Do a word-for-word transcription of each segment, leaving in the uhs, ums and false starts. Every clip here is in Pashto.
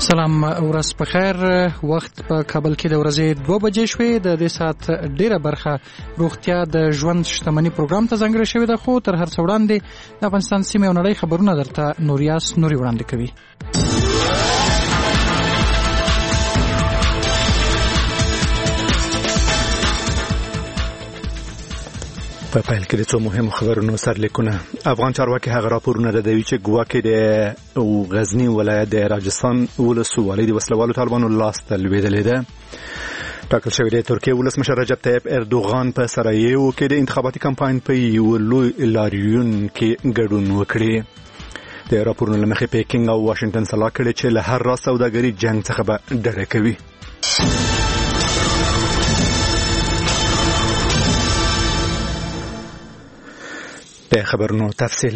سلام ورځ په خیر. وخت په کابل کې د ورځې دوه بجې شوې. د دې سات ډیره برخه روغتیا د ژوند شتمنۍ پروګرام ته ځانګړې شوې ده، خو تر هر څه وړاندې د افغانستان سیمې او نړۍ خبرونه درته نوریاس نوري وړاندې کوي. په پیل کې د څو مهمو خبرونو سرلیکونه. افغان چارواکي هغه راپورونه ردوي چې ګواکې د غزنی ولایت د راجستان ولسوالۍ د وسلوالو طالبانو لاس ته لوېدلې ده. ټاکل شوی دی ترکیه ولسمشر رجب طیب اردوغان په سرایو کې د انتخاباتي کمپاین په یو لوی لاریون کې ګډون وکړي. د راپورونو له مخې پیکینګ او واشنگټن سلا کړي چې له هر راز سوداګري جنگ څخه به ډډه کوي. د خبرونو تفصیل.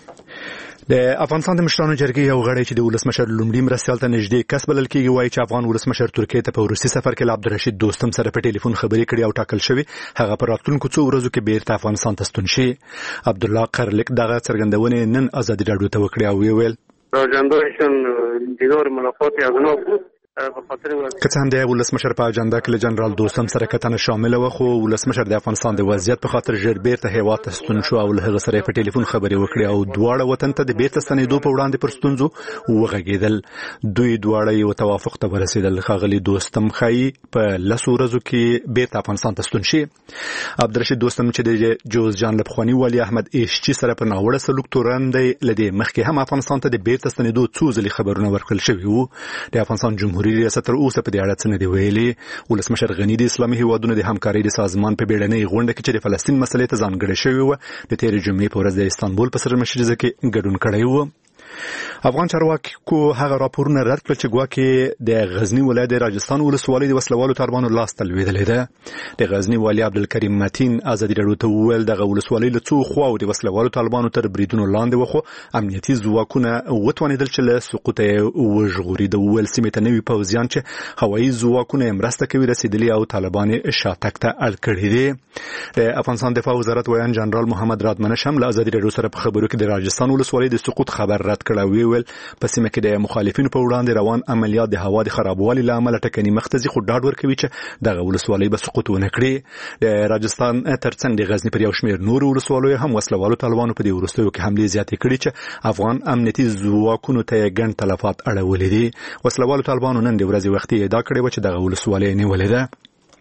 د افغانستان د مشرانو جرګې یو غړی چې د ولسمشر لومړي مرستیال ته نږدې کس بلل کېږي وایي چې افغان ولسمشر ترکیه ته په روسي سفر کې له عبدالرشید دوستم سره په ټلیفون خبرې کړې او ټاکل شوی هغه په راتلونکو څو ورځو کې بیرته افغانستان ته ستون شي. عبدالله قرلک دغه څرګندونې نن ازادي راډیو ته وکړې او ویل راجندویشن دیدار ملاقات اغناب بود. که څه هم د ولسمشر په اجنډا کې له جنرال دوستم سره کتنه شامل و، خو ولسمشر د افغانستان د وضعیت په خاطر ژر بیرته هیواد ته ستون شو او له هغه سره په ټلیفون خبرې وکړې او دواړه وطن ته د بیرته ستنېدو په وړاندې پر ستونزو وغږېدل. دوی دواړه یو توافق ته ورسېدل. ښاغلي دوستم ښایي په لسو ورځو کې بیرته افغانستان ته ستون شي. عبدالرشید دوستم چې د جوزجان له پخواني والي احمد ایشچي سره په ناوړه سلوک تورن دی، له دې مخکې هم افغانستان ته د بیرته ستنېدو څو ځلې خبرونه ورکړل شوي وو. د افغانستان جمهوریت ریاست تر اوسه په دې اړه څه نه دی ویلي. ولسمشر غني د اسلامي هیوادونو د همکارۍ د سازمان په بیړنۍ غونډه کې چې د فلسطین مسلې ته ځانګړې شوې وه د تېرې جمعې په ورځ د استانبول په سرمشریزه کې ګډون کړی و. افغان چارواکو هغه راپورونه رد کړل چې ګواکې د غزنی ولایت د راجستان ولسوالۍ د وسلوالو طالبانو لاس ته لوېدلې ده. د غزنی والي عبدالکریم متین ازادي راډیو ته وویل دغه ولسوالۍ له څو خواو د وسلوالو طالبانو تر بریدونو لاندې وه، خو امنیتي ځواکونه وتوانېدل چې له سقوطه یې وژغوري. د وویل سیمې ته نوي پوځیان چې هوایي ځواکونه یې مرسته کوي رسېدلي او طالبان یې شاتګ ته اړ کړي دي. د افغانستان دفاع وزارت ویان جنرال محمد رادمنش هم له ازادي راډیو سره په خبرو کې د راجستان ولسوالۍ د سقوط خبر رد کړ. ویل په سیمه کې د مخالفینو په وړاندې روان عملیات د هوا د خرابوالي له امله ټکني مخ ته ځي، خو ډاډ ورکوي چې دغه ولسوالۍ به سقوط ونه کړي. د راجستان ترڅنګ د غزنی پر یو شمېر نور ولسوالیو هم وسلوالو طالبانو په دې وروستیو کې حملې زیاتې کړي چې افغان امنیتي ځواکونو ته یې ګڼ تلفات اړولي دي. وسلوالو طالبانو نن د ورځې وختي ادعا کړې وه چې دغه ولسوالۍ نیولې ده.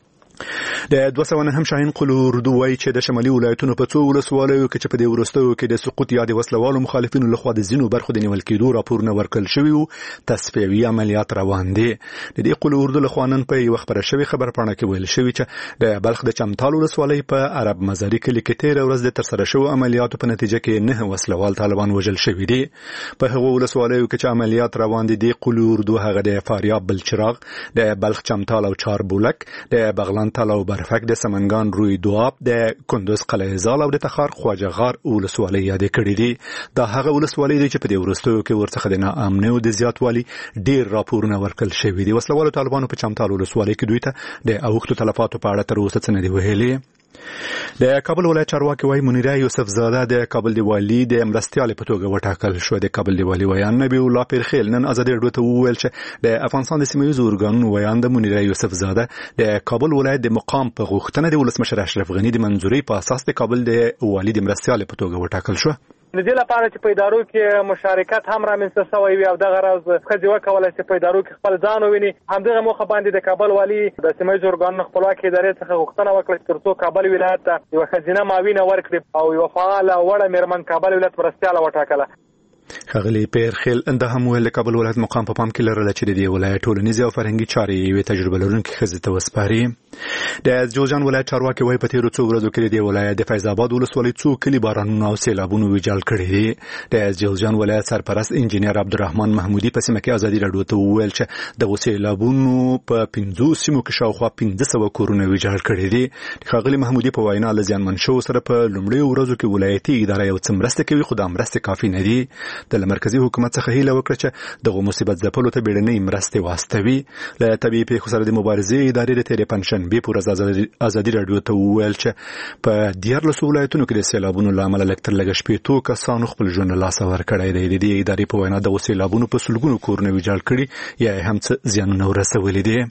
د دوه سوه نهم شاهین قل اردو وایي چې د شمالي ولایتونو په څو ولسوالیو کې چې په دې وروستیو کې د سقوط یا د وسلوالو مخالفینو لخوا د ځینو برخو د نیول کېدو راپورونه ورکړل شوي وو، تصفیوي عملیات روان دي. د دې قل اردو لخوا نن په یوه خپره شوې خبرپاڼه کې ویل شوي چې د بلخ د چمتال ولسوالۍ په عرب مزاري کلي کې تېره ورځ د ترسره شوو عملیاتو په نتیجه کې نه وسلوال طالبان وژل شوي دي. په هغو ولسوالیو کې چې عملیات روان دي د قل اردو هغه د فاریاب بلچراغ، د بلخ چمتال او چاربولک، د بغلان تل او برفک، د سمنګان روی دواب، د کندوز قلعه زال او د تخار خواجه غار ولسوالۍ یادې کړې دي. دا هغه ولسوالۍ دي چې په دې وروستیو کې ورڅخه د ناامنۍ او د زیاتوالي ډېر راپورونه ورکړل شوي دي. وسلوالو طالبانو په چمتال ولسوالۍ کې دوی ته د اوښتو تلفاتو په اړه تر اوسه څه نه دي ویلي. د کابل ولایت چارواکي وايي منیره یوسف زاده د کابل دی والي د مرستیال په توګه وټاکل شو. د کابل دی والي ویان نبی الله پیرخیل نن ازادي راډیو ته وویل چې د افغانستان د سیمه ییزو ارګانونو ویان د منیره یوسف زاده د کابل ولایت د مقام په غوښتنه د ولسمشر اشرف غني د منځوري په اساس د کابل دی والي د مرستیال په توګه وټاکل شو. د دې لپاره چې په ادارو کې مشارکت هم رامنځته شوی وي او دغه راز ښځې وکولای شي په ادارو کې خپل ځان وویني. همدغه موخه باندې د کابل والي د سیمه ییزو ارګانونو خپلواکۍ ادارې څخه غوښتنه وکړه تر څو کابل ولایت ته یوه ښځینه معاونینه ورکړي او یوه فعاله وړه مېرمن کابل ولایت مرستیاله وټاکله. ښاغلي پیرخیل انده هم ویل د کابل ولایت مقام په پام کې لرله چې د دې ولایت ټولنیزې او فرهنګي چارې یوې تجربه لرونکې ښځې ته وسپاري. د جوزجان ولایت چارواکي وایي په تېرو څو ورځو کې د دې ولایت د فیض آباد ولسوالۍ څو کلي بارانونو او سیلابونو ویجاړ کړي دي. د جوزجان ولایت سرپرست انجینر عبدالرحمن محمودي په سیمه کې ازادي راډیو ته وویل چې دغو سیلابونو په پنځو سیمو کې شاوخوا پنځه سوه کورونه ویجاړ کړي دي. ښاغلي محمودي په وینا له زیانمن شوو سره په لومړیو ورځو کې ولایتي اداره یو څه مرسته کوي، خو دا مرستې کافي نه دي. د مرکزی حکومت څخه هیله وکړه چې دغه مصیبت ځپلو ته بیړنۍ مرستې واستوي. له طبيعي پیښو سره د مبارزې ادارې د تیرې پنځشنبې په ورځ ازادي رادیو ته وویل چې په دیارلسو ولایتونو کې د سیلابونو له امله لږ تر لږه شپېتو کسانو خپل ژوند له لاسه ورکړی دی. د دې ادارې په وینا دغه سیلابونو په سلګونو کورونه ویجاړ کړي یا هم څه زیانونه ورسولي دي.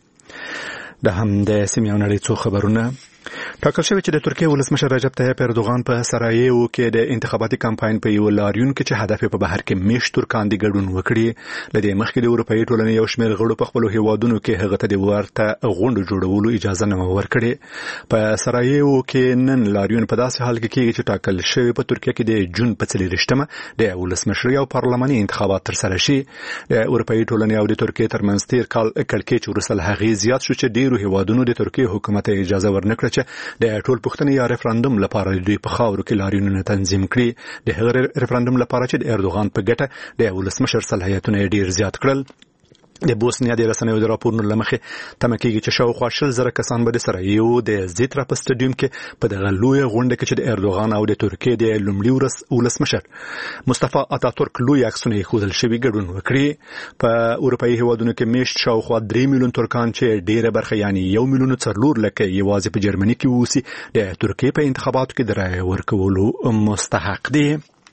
د هم د سیمې او نړۍ څو خبرونه. ټاکل شوی چې د ترکیه ولسمشر رجب طیب اردوغان په سرایو کې د انتخاباتي کمپاین په یو لاریون کې چې هدف په بهر کې میشت ترکان دي ګډون وکړي. لدې مخکې د اروپאי ټولنې یو شمېر غړو په خپل هیوادونو کې هغه ته د ورته غونډو جوړولو اجازه نه ورکړي. په سرایو کې نن لاریون په داسې حال کې کېږي چې ټاکل شوی په ترکیه کې د جون په څلېرویشتمه د ولسمشري او پارلماني انتخابات ترسره شي. د اروپאי ټولنې او د ترکیه ترمنځ تیر کال کړکېچ وروسته هغې زیات شو چې ډیرو هیوادونو د ترکیه حکومت اجازه ورنکړه چې د ټول پښتنې یا ریفرندوم لپاره دوی په خاورو کې لاریونونه تنظیم کړي. د هغه ریفرندوم لپاره چې د اردوغان په ګټه د ولسمشر صلاحیتونه ډیر زیات کړل. د بوسنیا د رسنیو د راپورونو لمخې تمه کېږي چې شاوخوا شل زره کسان به د سرایو د زیترا په سټډیوم کې په دغه لویه غونډه کې چې د اردوغان او د ترکیې د لومړي ولسمشر مصطفی اتاتورک لوی عکسونه ښودل شوي ګډون وکړي. په اروپאי هیوادونو کې میشت شاوخوا درې میلیون ترکان چې ډیره برخه یعنی یو میلیون څلور لکه یوازې په جرمني کې اوسي د ترکیې په انتخاباتو کې د رایې ورکولو مستحق دي.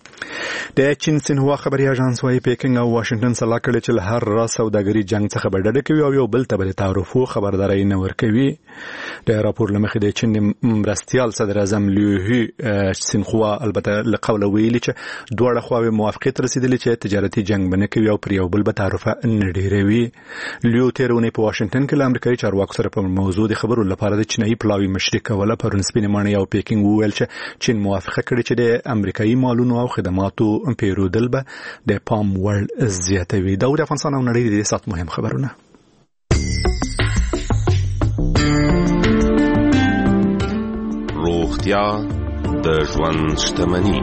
د چین سینهوا خبري اژانس وايي پیکینګ او واشنگټن سلا کړي چې له هر را سوداګري جنگ څخه بدډه کوي او یو بل ته به تعرفو خبرداري نه ورکوي. د راپور لمخې د چین مرستيال صدر اعظم لیو سینهوا البته له قوله ویلي چې دوه خواوې موافقت رسیدلې چې تجارتي جنگ بنه کوي او پر یو بل به تعرفه نه ډیروي. لیو تیرونه په واشنگټن کې له امریکایي چارواکو سره په موضوع د خبرو لپاره د چینایي پلاوی مشرک ولا پرون سپینه مانه او پیکینګ وویل چې چین موافقه کړې چې د امریکایي مالونو او خدماتو پیرودل به د پام وړ زیاتوي. دا د افغانستان او نړۍ د سات مهم خبرونه. روغتیا د ژوند شتمني.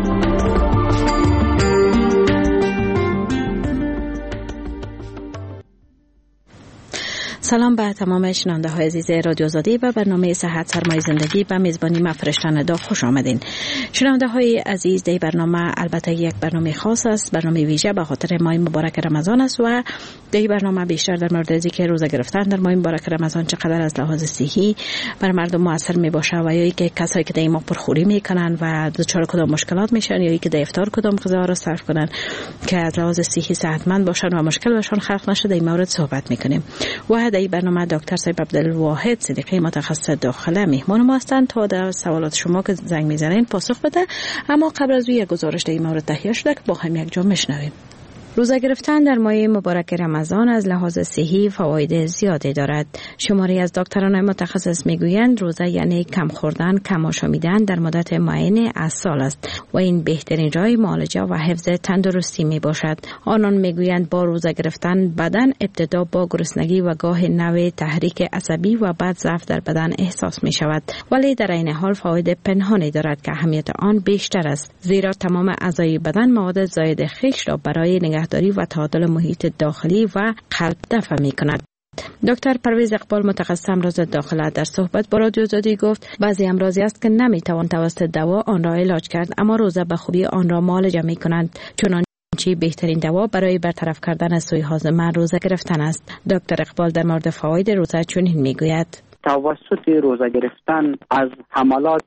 سلام به تمام شنونده های عزیز رادیو آزادی و برنامه صحت سرمایه زندگی به میزبانی من فرشتن دا خوش آمدین. شنونده های عزیز، در برنامه البته یک برنامه خاص است، برنامه ویژه به خاطر ماه مبارک رمضان است و در برنامه بیشتر در مورد ذکر روزه گرفتن در ماه مبارک رمضان چقدر از لحاظ صحی بر مردم موثر می باشه و یا اینکه کسایی که در این ماه پرخوری میکنن و دچار کدام مشکلات میشن یا اینکه در افطار کدام غذا را صرف کنن که از لحاظ صحی صحتمند باشن و مشکل بهشون خلق نشه، در این مورد صحبت میکنیم. و در برنامه دکتر سیب عبدالواحد صدیقی متخصص داخله مهمان ما هستند تا در سوالات شما که زنگ میزنین پاسخ بده. اما قبل از یک گزارش در این مورد تهیه شده که با هم یک جا میشنویم. روزه گرفتن در ماه مبارک رمضان از لحاظ صحی فواید زیادی دارد. شماری از دکتران متخصص میگویند روزه یعنی کم خوردن، کم آشامیدن در مدت معین از سال است و این بهترین راه معالجه و حفظ تندرستی می باشد. آنان میگویند با روزه گرفتن بدن ابتدا با گرسنگی و گاه نوع تحریک عصبی و بعد ضعف در بدن احساس می شود، ولی در این حال فواید پنهانی دارد که اهمیت آن بیشتر است، زیرا تمام اعضای بدن مواد زائد خویش را برای نگهداری و تعادل محیط داخلی و قلب دفع می کند. دکتر پرویز اقبال متخصص امراض داخله در صحبت با رادیو آزادی گفت بعضی امراضی است که نمی توان توسط دوا آن را علاج کرد، اما روزه به خوبی آن را معالجه می کنند، چنانچه بهترین دوا برای برطرف کردن سوء هاضمه روزه گرفتن است. دکتر اقبال در مورد فواید روزه چنین می گوید: توسط روزه گرفتن از حملات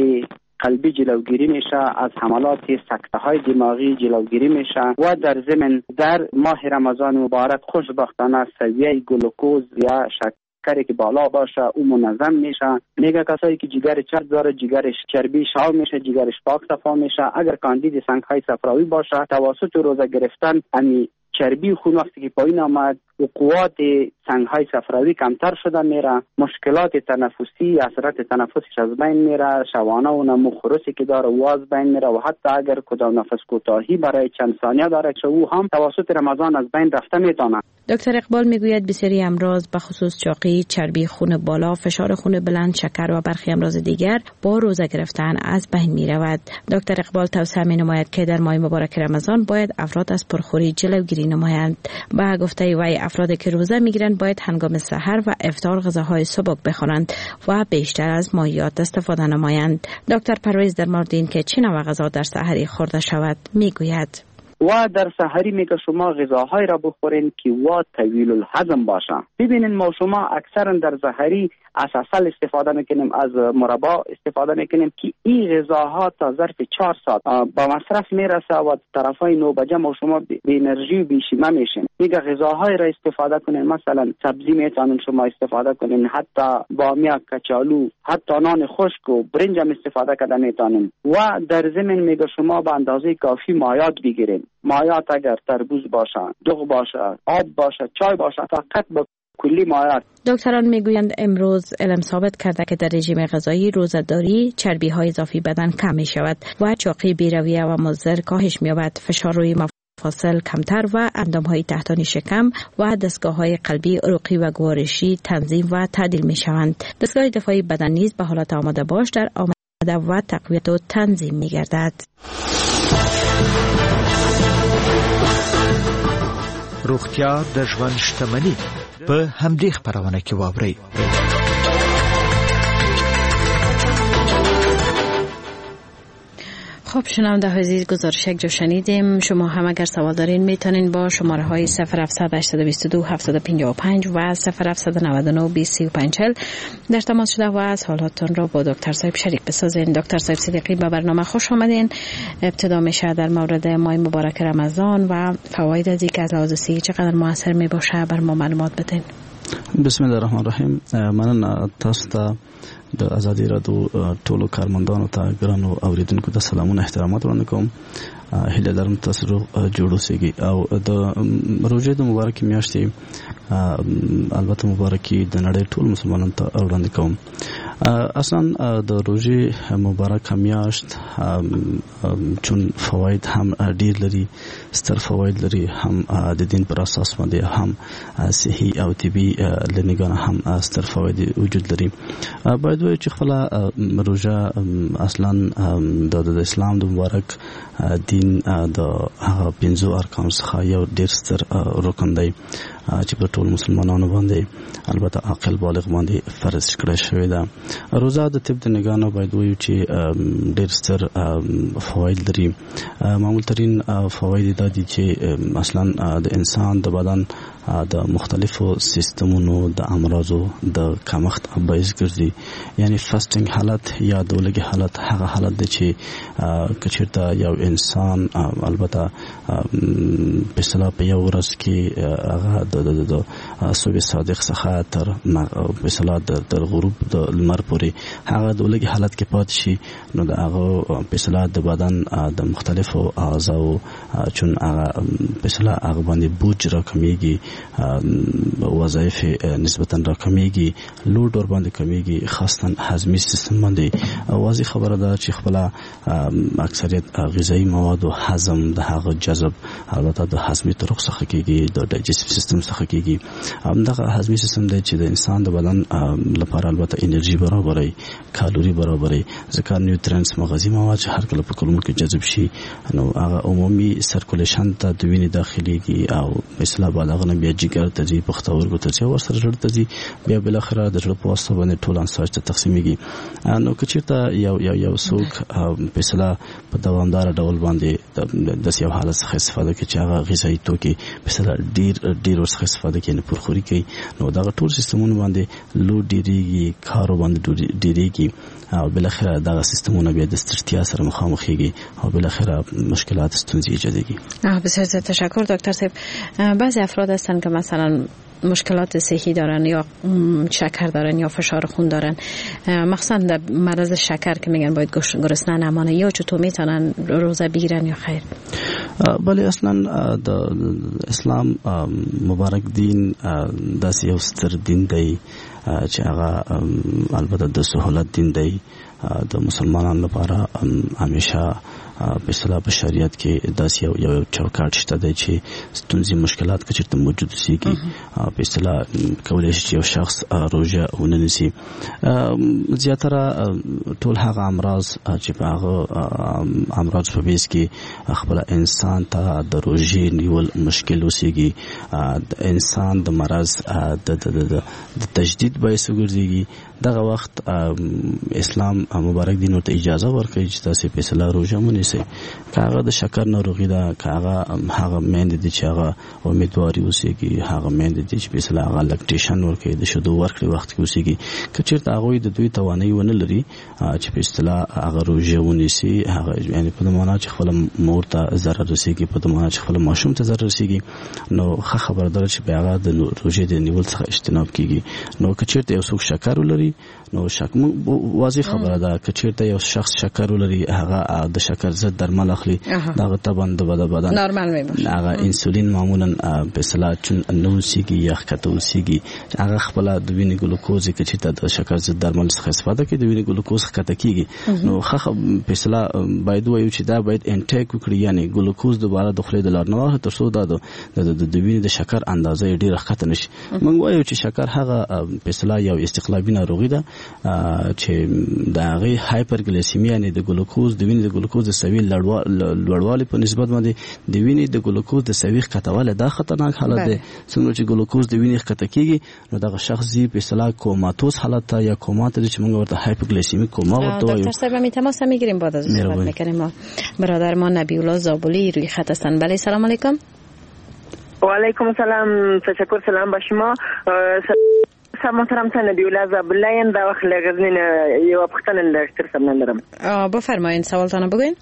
قلبی جلوگیری میشه، از حملات سکته های دماغی جلوگیری میشه و در ضمن در ماه رمضان مبارک خوشبختانه سویه گلوکوز یا شکری که بالا باشه او منظم میشه. میگه کسایی که جگر چرب داره جگرش چربی شال میشه، جگرش پاک صفا میشه. اگر کاندید سنگ های صفراوی باشه توسط روزه گرفتن امی چربی خون وقتی که پایین آمد و قوات سنگ‌های صفراوی کمتر شده میره، مشکلات تنفسی، اثرات تنفسش از بین میره، شوانه و نمو خروسی که داره واز بین میره و حتی اگر کدام نفس کوتاهی برای چند ثانیه داره که او هم توسط رمضان از بین رفته میتونه. دکتر اقبال میگوید بسیاری امراض به خصوص چاقی، چربی خون بالا، فشار خون بلند، شکر و برخی امراض دیگر با روزه گرفتن از بین میرود. دکتر اقبال توصیه می‌نماید که در ماه مبارک رمضان باید افراد از پرخوری جلوگیری نمایند. با گفته وی افرادی که روزه میگیرند باید هنگام سحر و افطار غذاهای سبک بخورند و بیشتر از مایعات استفاده نمایند. دکتر پرویز در مورد این که چه نوع غذا در سحری خورده شود میگوید: و در سحری میگه شما غذاهای را بخورین که و طویل الهضم باشه. ببینین ما شما اکثرا در سحری از عسل استفاده میکنیم، از مربا استفاده میکنیم که این غذاها تا ظرف چهار ساعت با مصرف میرسه و طرفای نو بجه ما شما به انرژی و بیشیمه میشین. میگه غذاهای را استفاده کنین، مثلا سبزی میتونین شما استفاده کنین، حتی بامیه، کچالو، حتی نان خشک و برنج هم استفاده کرده میتونین. و در ضمن میگه شما به اندازه کافی مایات بگیرین. مایات اگر تربوز باشه، دغ باشه، آب باشه، چای باشه، فقط با کلی مایات. دکتران میگویند امروز علم ثابت کرده که در رژیم غذایی روزه‌داری چربی های اضافی بدن کم می شود و چاقی بی‌رویه و مضر کاهش می‌یابد، فشار روی مفاصل کمتر و اندام‌های تحتانی شکم و دستگاه‌های قلبی، عروقی و گوارشی تنظیم و تعدیل می‌شوند. دستگاه دفاعی بدن نیز به حالت آماده باش در آماده و تقویت و تنظیم می‌گردد. روغتیا د ژوند شتمني په همدې خبرونه کې واورئ. خب شنونده عزیز، گزارش یک جو شنیدیم. شما هم اگر سوال دارین میتونین با شماره های صفر هفتصد هشتصد و بیست و دو هفتصد و پنجاه و پنج و صفر هفتصد و نود و نه بیست و سی و پنج چهل در تماس شده و سوالاتتون را با دکتر صاحب شریک بسازین. دکتر صاحب صدیقی به برنامه خوش آمدین. ابتدا میشه در مورد ماه مبارک رمضان و فواید از اینکه از لحاظ صحی چقدر موثر میباشه بر ما معلومات بدین. بسم الله الرحمن الرحیم. مننه تاسو ته د ازادي رادیو ټولو کارمندانو ته ګرانو اوریدونکو ته سلامونه احترامات وړاندې کوم. هیله لرم تاسو روغ جوړ اوسئ او د روزې د مبارکې میاشتې البته مبارکي د نړۍ ټول مسلمانانو ته وړاندې کوم. اصلا د روزې مبارک میاشت چون فواید هم ډیر لري، ستر فواید لري، هم د دین پر اساس باندې هم صحي او طبي لنګانه هم ستر فواید وجود لري. باید وایو چې خپل روزه اصلا د اسلام د مبارک دین د هغه پنځو ارکان څخه یو ډیر ستر رکن دی چې په ټول مسلمانانو باندې البته عاقل بالغ باندې فرض کړی شوی ده. روزه د طب د نگانو باید وایو چې ډیر ستر فواید لري. معمول ترین فواید دا دي چې اصلا د انسان د بدن د مختلفو سیستمونو د امراضو د کمښت باعث ګرځي. یعنی فاستینګ حالت یا د لږ حالت هغه حالت دی چې کچیرته یو انسان البته په اصطلاح په یو ورځ کې هغه د د صبح صادق څخه تر په اصطلاح د غروب د لمر پورې هغه د لږ حالت کې پات شي، نو د هغه په اصطلاح د بدن د مختلفو اعضاء چون هغه په اصطلاح هغه باندې بوج راکمیږي، وظایف نسبتا راکمیږي، لوډ ور باندې کمیږي، خاصتا هضمي سیستم باندې. واضح خبره ده چې خپل اکثریت غذایی مواد او هضم د هغه جذب البته د هضمي طرق څخه کیږي، د ډایجستیو سیستم څخه کیږي. همدغه هضمي سیستم دی چې د انسان د بدن لپاره البته انرژي برابرای، کالوري برابرای، ځکه نیوټرینټس مغذي مواد چې هر کله په کولمو کې جذب شي نو هغه عمومي سرکولیشن ته د وینې داخليږي او مثلا بالغ نه بیا جګر ته ځي، پښتورګو ته ځي او سره جوړ ته ځي، بیا بل اخره د جوړ په واسطه باندې ټول انساج ته تقسیمېږي. نو کچیرته یو یو یو څوک مثلا په دوامدار ډول باندې د یو حالت څخه استفاده کوي چې هغه غذایی توکي مثلا ډیر ډیر څخه استفاده کوي، نه پرخوري کوي، نو دا ټول سیستمونه باندې لو ډیریږي، کارو باندې ډیریږي او بل اخره دا سیستمونه بیا د ستړیا سره مخامخېږي او بل اخره مشکلات ستونزې ایجادېږي. بسیار زیاد تشکر دکتر صاحب. بعضی افراد هستن که مثلا مشکلات صحی دارن یا شکر دارن یا فشار خون دارن، مخصوصا در مرض شکر که میگن باید گرسنه نمانه، یا چطور میتونن روزه بگیرن یا خیر؟ بله اصلا د اسلام مبارک دین داسې یو ستر دین دی چې هغه البته د سهولت دین دی. د مسلمانانو لپاره همیشه په اصطلاح په شریعت کې داسې یو یو چوکاټ شته دی چې ستونزې مشکلات که چېرته موجود اوسېږي په اصطلاح کولی شي چې یو شخص روژه ونه نیسي. زیاتره ټول هغه امراض چې په هغه امراض په بیس کې خپله انسان ته د روژې نیول مشکل اوسېږي، انسان د مرض د تجدید باعث وګرځېږي، دغه وخت اسلام مبارک دین ورته اجازه ورکړي چې تاسو په صلاح روزه مونږ کاغه د شکر ناروغي دا کاغه هغه مند دي چې هغه امیدواري اوسېږي هغه مند دي چې په صلاح هغه لکټیشن ورکړي د شودو ورکړي وخت کې اوسېږي کچېرته هغه د دوی توانایي ونه لري چې په صلاح هغه روزه ونیسي هغه یعنی په معنا چې خپل مور ته ضرر رسیږي په معنا چې خپل ماشوم ته ضرر رسیږي نو ښه خبردار چې هغه د روزه د نیول څخه اجتناب کیږي نو کچېرته یو څوک شکر ولري نو شک واضح خبره ده کچېرته یو شخص شکر ولري هغه د شکر ضد درمل اخلي دغه تبند د بدن نورمال وي هغه انسولین معمولا په صلاح چون نو سیږي یا خطو سیږي هغه خپل د وینې ګلوکوز کې چې د شکر ضد درمل څخه استفاده کوي د وینې ګلوکوز خطه کیږي نو خخ په صلاح باید وایو چې دا باید انټیک وکړي یعنی ګلوکوز دوباره د خولې د لار نه واخلي تر څو دا د د وینې د شکر اندازه ډیره خطه نشي موږ وایو چې شکر هغه په صلاح یو استقلابي ناروغي ده چې د هغه هایپرګلیسیمیا یعنی د ګلوکوز د وینې د ګلوکوز د سوي لوړوالي په نسبت باندې د وینې د ګلوکوز د سوي خطواله دا خطرناک حالت دی څنګه چې ګلوکوز د وینې خطه کیږي نو دغه شخص یې په اصطلاح کوماتوس حالت یا کوما ته چې موږ ورته هایپرګلیسیمیک کوما ورته وایو. دکتر صاحب می تماس میگیریم بعد از صحبت میکنیم. ما برادر ما نبی الله زابلی روی خط هستند. بله سلام علیکم. و علیکم السلام. تشکر. سلام با شما. سلام محترم تن نبی الله زابلی ام دا وخت لغزنین یو پختن دکتر صاحب ندارم. بفرمایید سوالتون بگوین.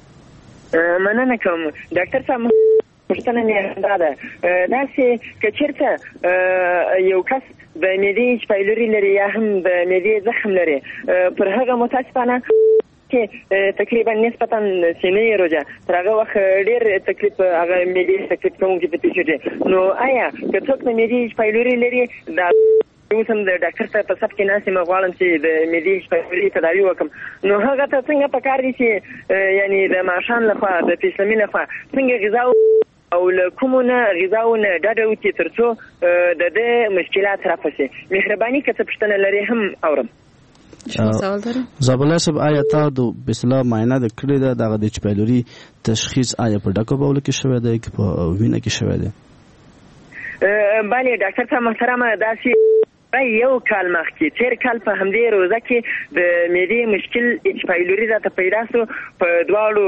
مننه کوم ډاکټر صاحب پښتنه نه ده دا چې کچرته یو کس د معدې شپایلوري لري یا هم د معدې زخم لري پر هغه متاسفانه کې تقریبا نسبتا سینې روزه تر هغه وخت ډېر تکلیف هغه معدې تکلیف کوم چې پېښ شي نو آیا که څوک د معدې شپایلوري لري دا اوس هم د ډاکټر ته په صف کې ناسې مغواړم چې د معدې شپایلوري تداوي وکم نو هغه ته څنګه پکار دي چې یعنی د ماښام لخوا د پیسلمي لخوا څنګه غذا او کومونه غذاونه ډاډه وکړي تر څو د دې مشکلات رافسي مهرباني که څه پوښتنه لري هم اورم. زابله صاحب آیا تا د بسلا معاینه د کړې ده دغه د چپایلوري تشخیص آیا په ډاکو باول کې شوی دی که په وینه کې شوی دی؟ بله ډاکټر صاحب محترمه داسې یو کال مخکې تیر کال په همدې روزه کې د معدې مشکل اچ پایلوري راته پیدا سو په دواړو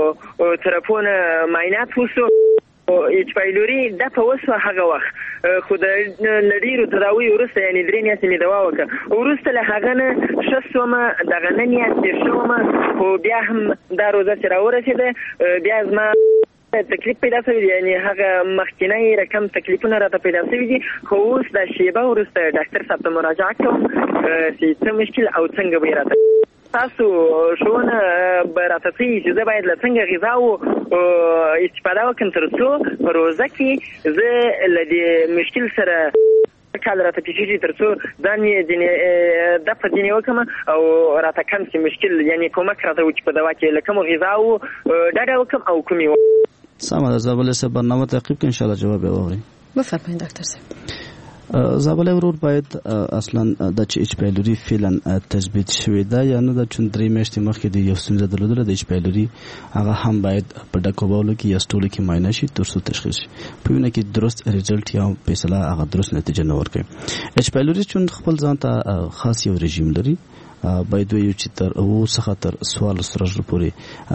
طرفونو معاینات وسو اچ پایلوري دا په وسو هغه وخت خو د لډیرو تداوی وروسته یعنی درې میاشتې مې دوا وکړه وروسته له هغه نه ښه شومه دغه نه میاشتې شومه خو بیا هم دا روزه چې راورسېده بیا زما تکلیف پیدا شوی دی یعنی هغه مخکینی رقم تکلیفونه راته پیدا شوی دي خو اوس دا شیبه وروسته ډاکټر صاحب ته مراجعه کوم چې څه مشکل او څنګه به راته تاسو شونه به راته څه چې زه باید له څنګه غذا او استفاده وکړم تر څو په روزه کې زه له دې مشکل سره کال راته پیښیږي تر څو ځان یې ځینې دفع ځینې وکړم او راته کم شي مشکل یعنی کومک راته وکړي په دوا کې له کومو غذاو ډډه وکړم او کومې سمه ده. زابله صاحب برنامه تعقیب کړئ انشاءالله جواب یې واورئ. بفرمایئ ډاکټر صاحب. زابله ورور باید اصلا د چې اچ پایلوري فعلا تثبیت شوی ده یا نه د چون درې میاشتې مخکې د یو ستونزه درلودله د اچ پایلوري هغه هم باید په ډکو باولو کې یا سټولو کې معاینه شي تر څو تشخیص شي په وینه کې درست ریزلټ یا فیصله هغه درست نتیجه نه ورکوي. اچ پایلوري چون خپل ځان ته خاص یو رژیم لري باید ویو چې تر او څخه تر سوال سره پورې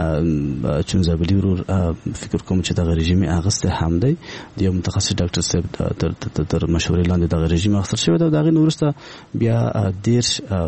چون زابلی ورور فکر کوم چې دغه رژیم اغسته هم دی د یو متخصص ډاکټر صاحب تر تر مشورې لاندې دغه رژیم اخر شوی دی دغه نورسته بیا ډیر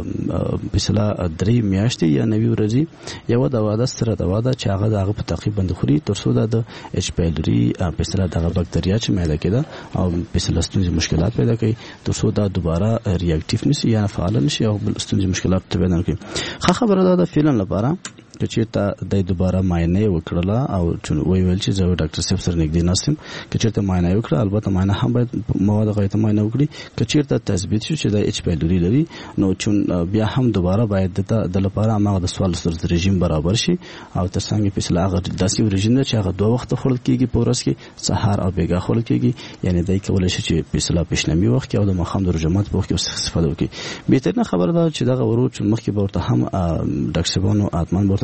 بسلا درې میاشتې یا نوي ورځې یو دوا د سره دوا د چې هغه دغه په تعقیب باندې خوري تر څو د اچ پایلوري بسلا دغه بکټریا چې معده کې ده او بسلا ستونزې مشکلات پیدا کوي تر څو دا دوباره ریاکټیو نشي یا فعال نشي او بل ستونزې مشکلات ته بدن کې ښه خبره ده د فعلا لپاره چې تا د دوباره معاینه وکړه او چې وی ویل چې زه ډاکټر صاحب سره نږدې ناستم که چیرته معاینه وکړه البته معاینه هم باید مواد غیرت معاینه وکړي که چیرته تثبیت شي چې د اچ پایلوري لري نو چون بیا هم دوباره باید د لپاره هغه د سوال سره رژیم برابر شي او تر څنګه په اصلاح هغه داسې رژیم چې هغه دوه وخت خورل کیږي په ورځ کې سحر او بیګا خورل کیږي یعنی دای کولای شي چې په اصلاح پښنمی وخت کې او د مخام د رجمات په وخت کې استفاده وکړي. بهترینه خبره ده چې دغه ورو چې مخکې به ورته هم ډاکټر صاحبانو اتمن ورته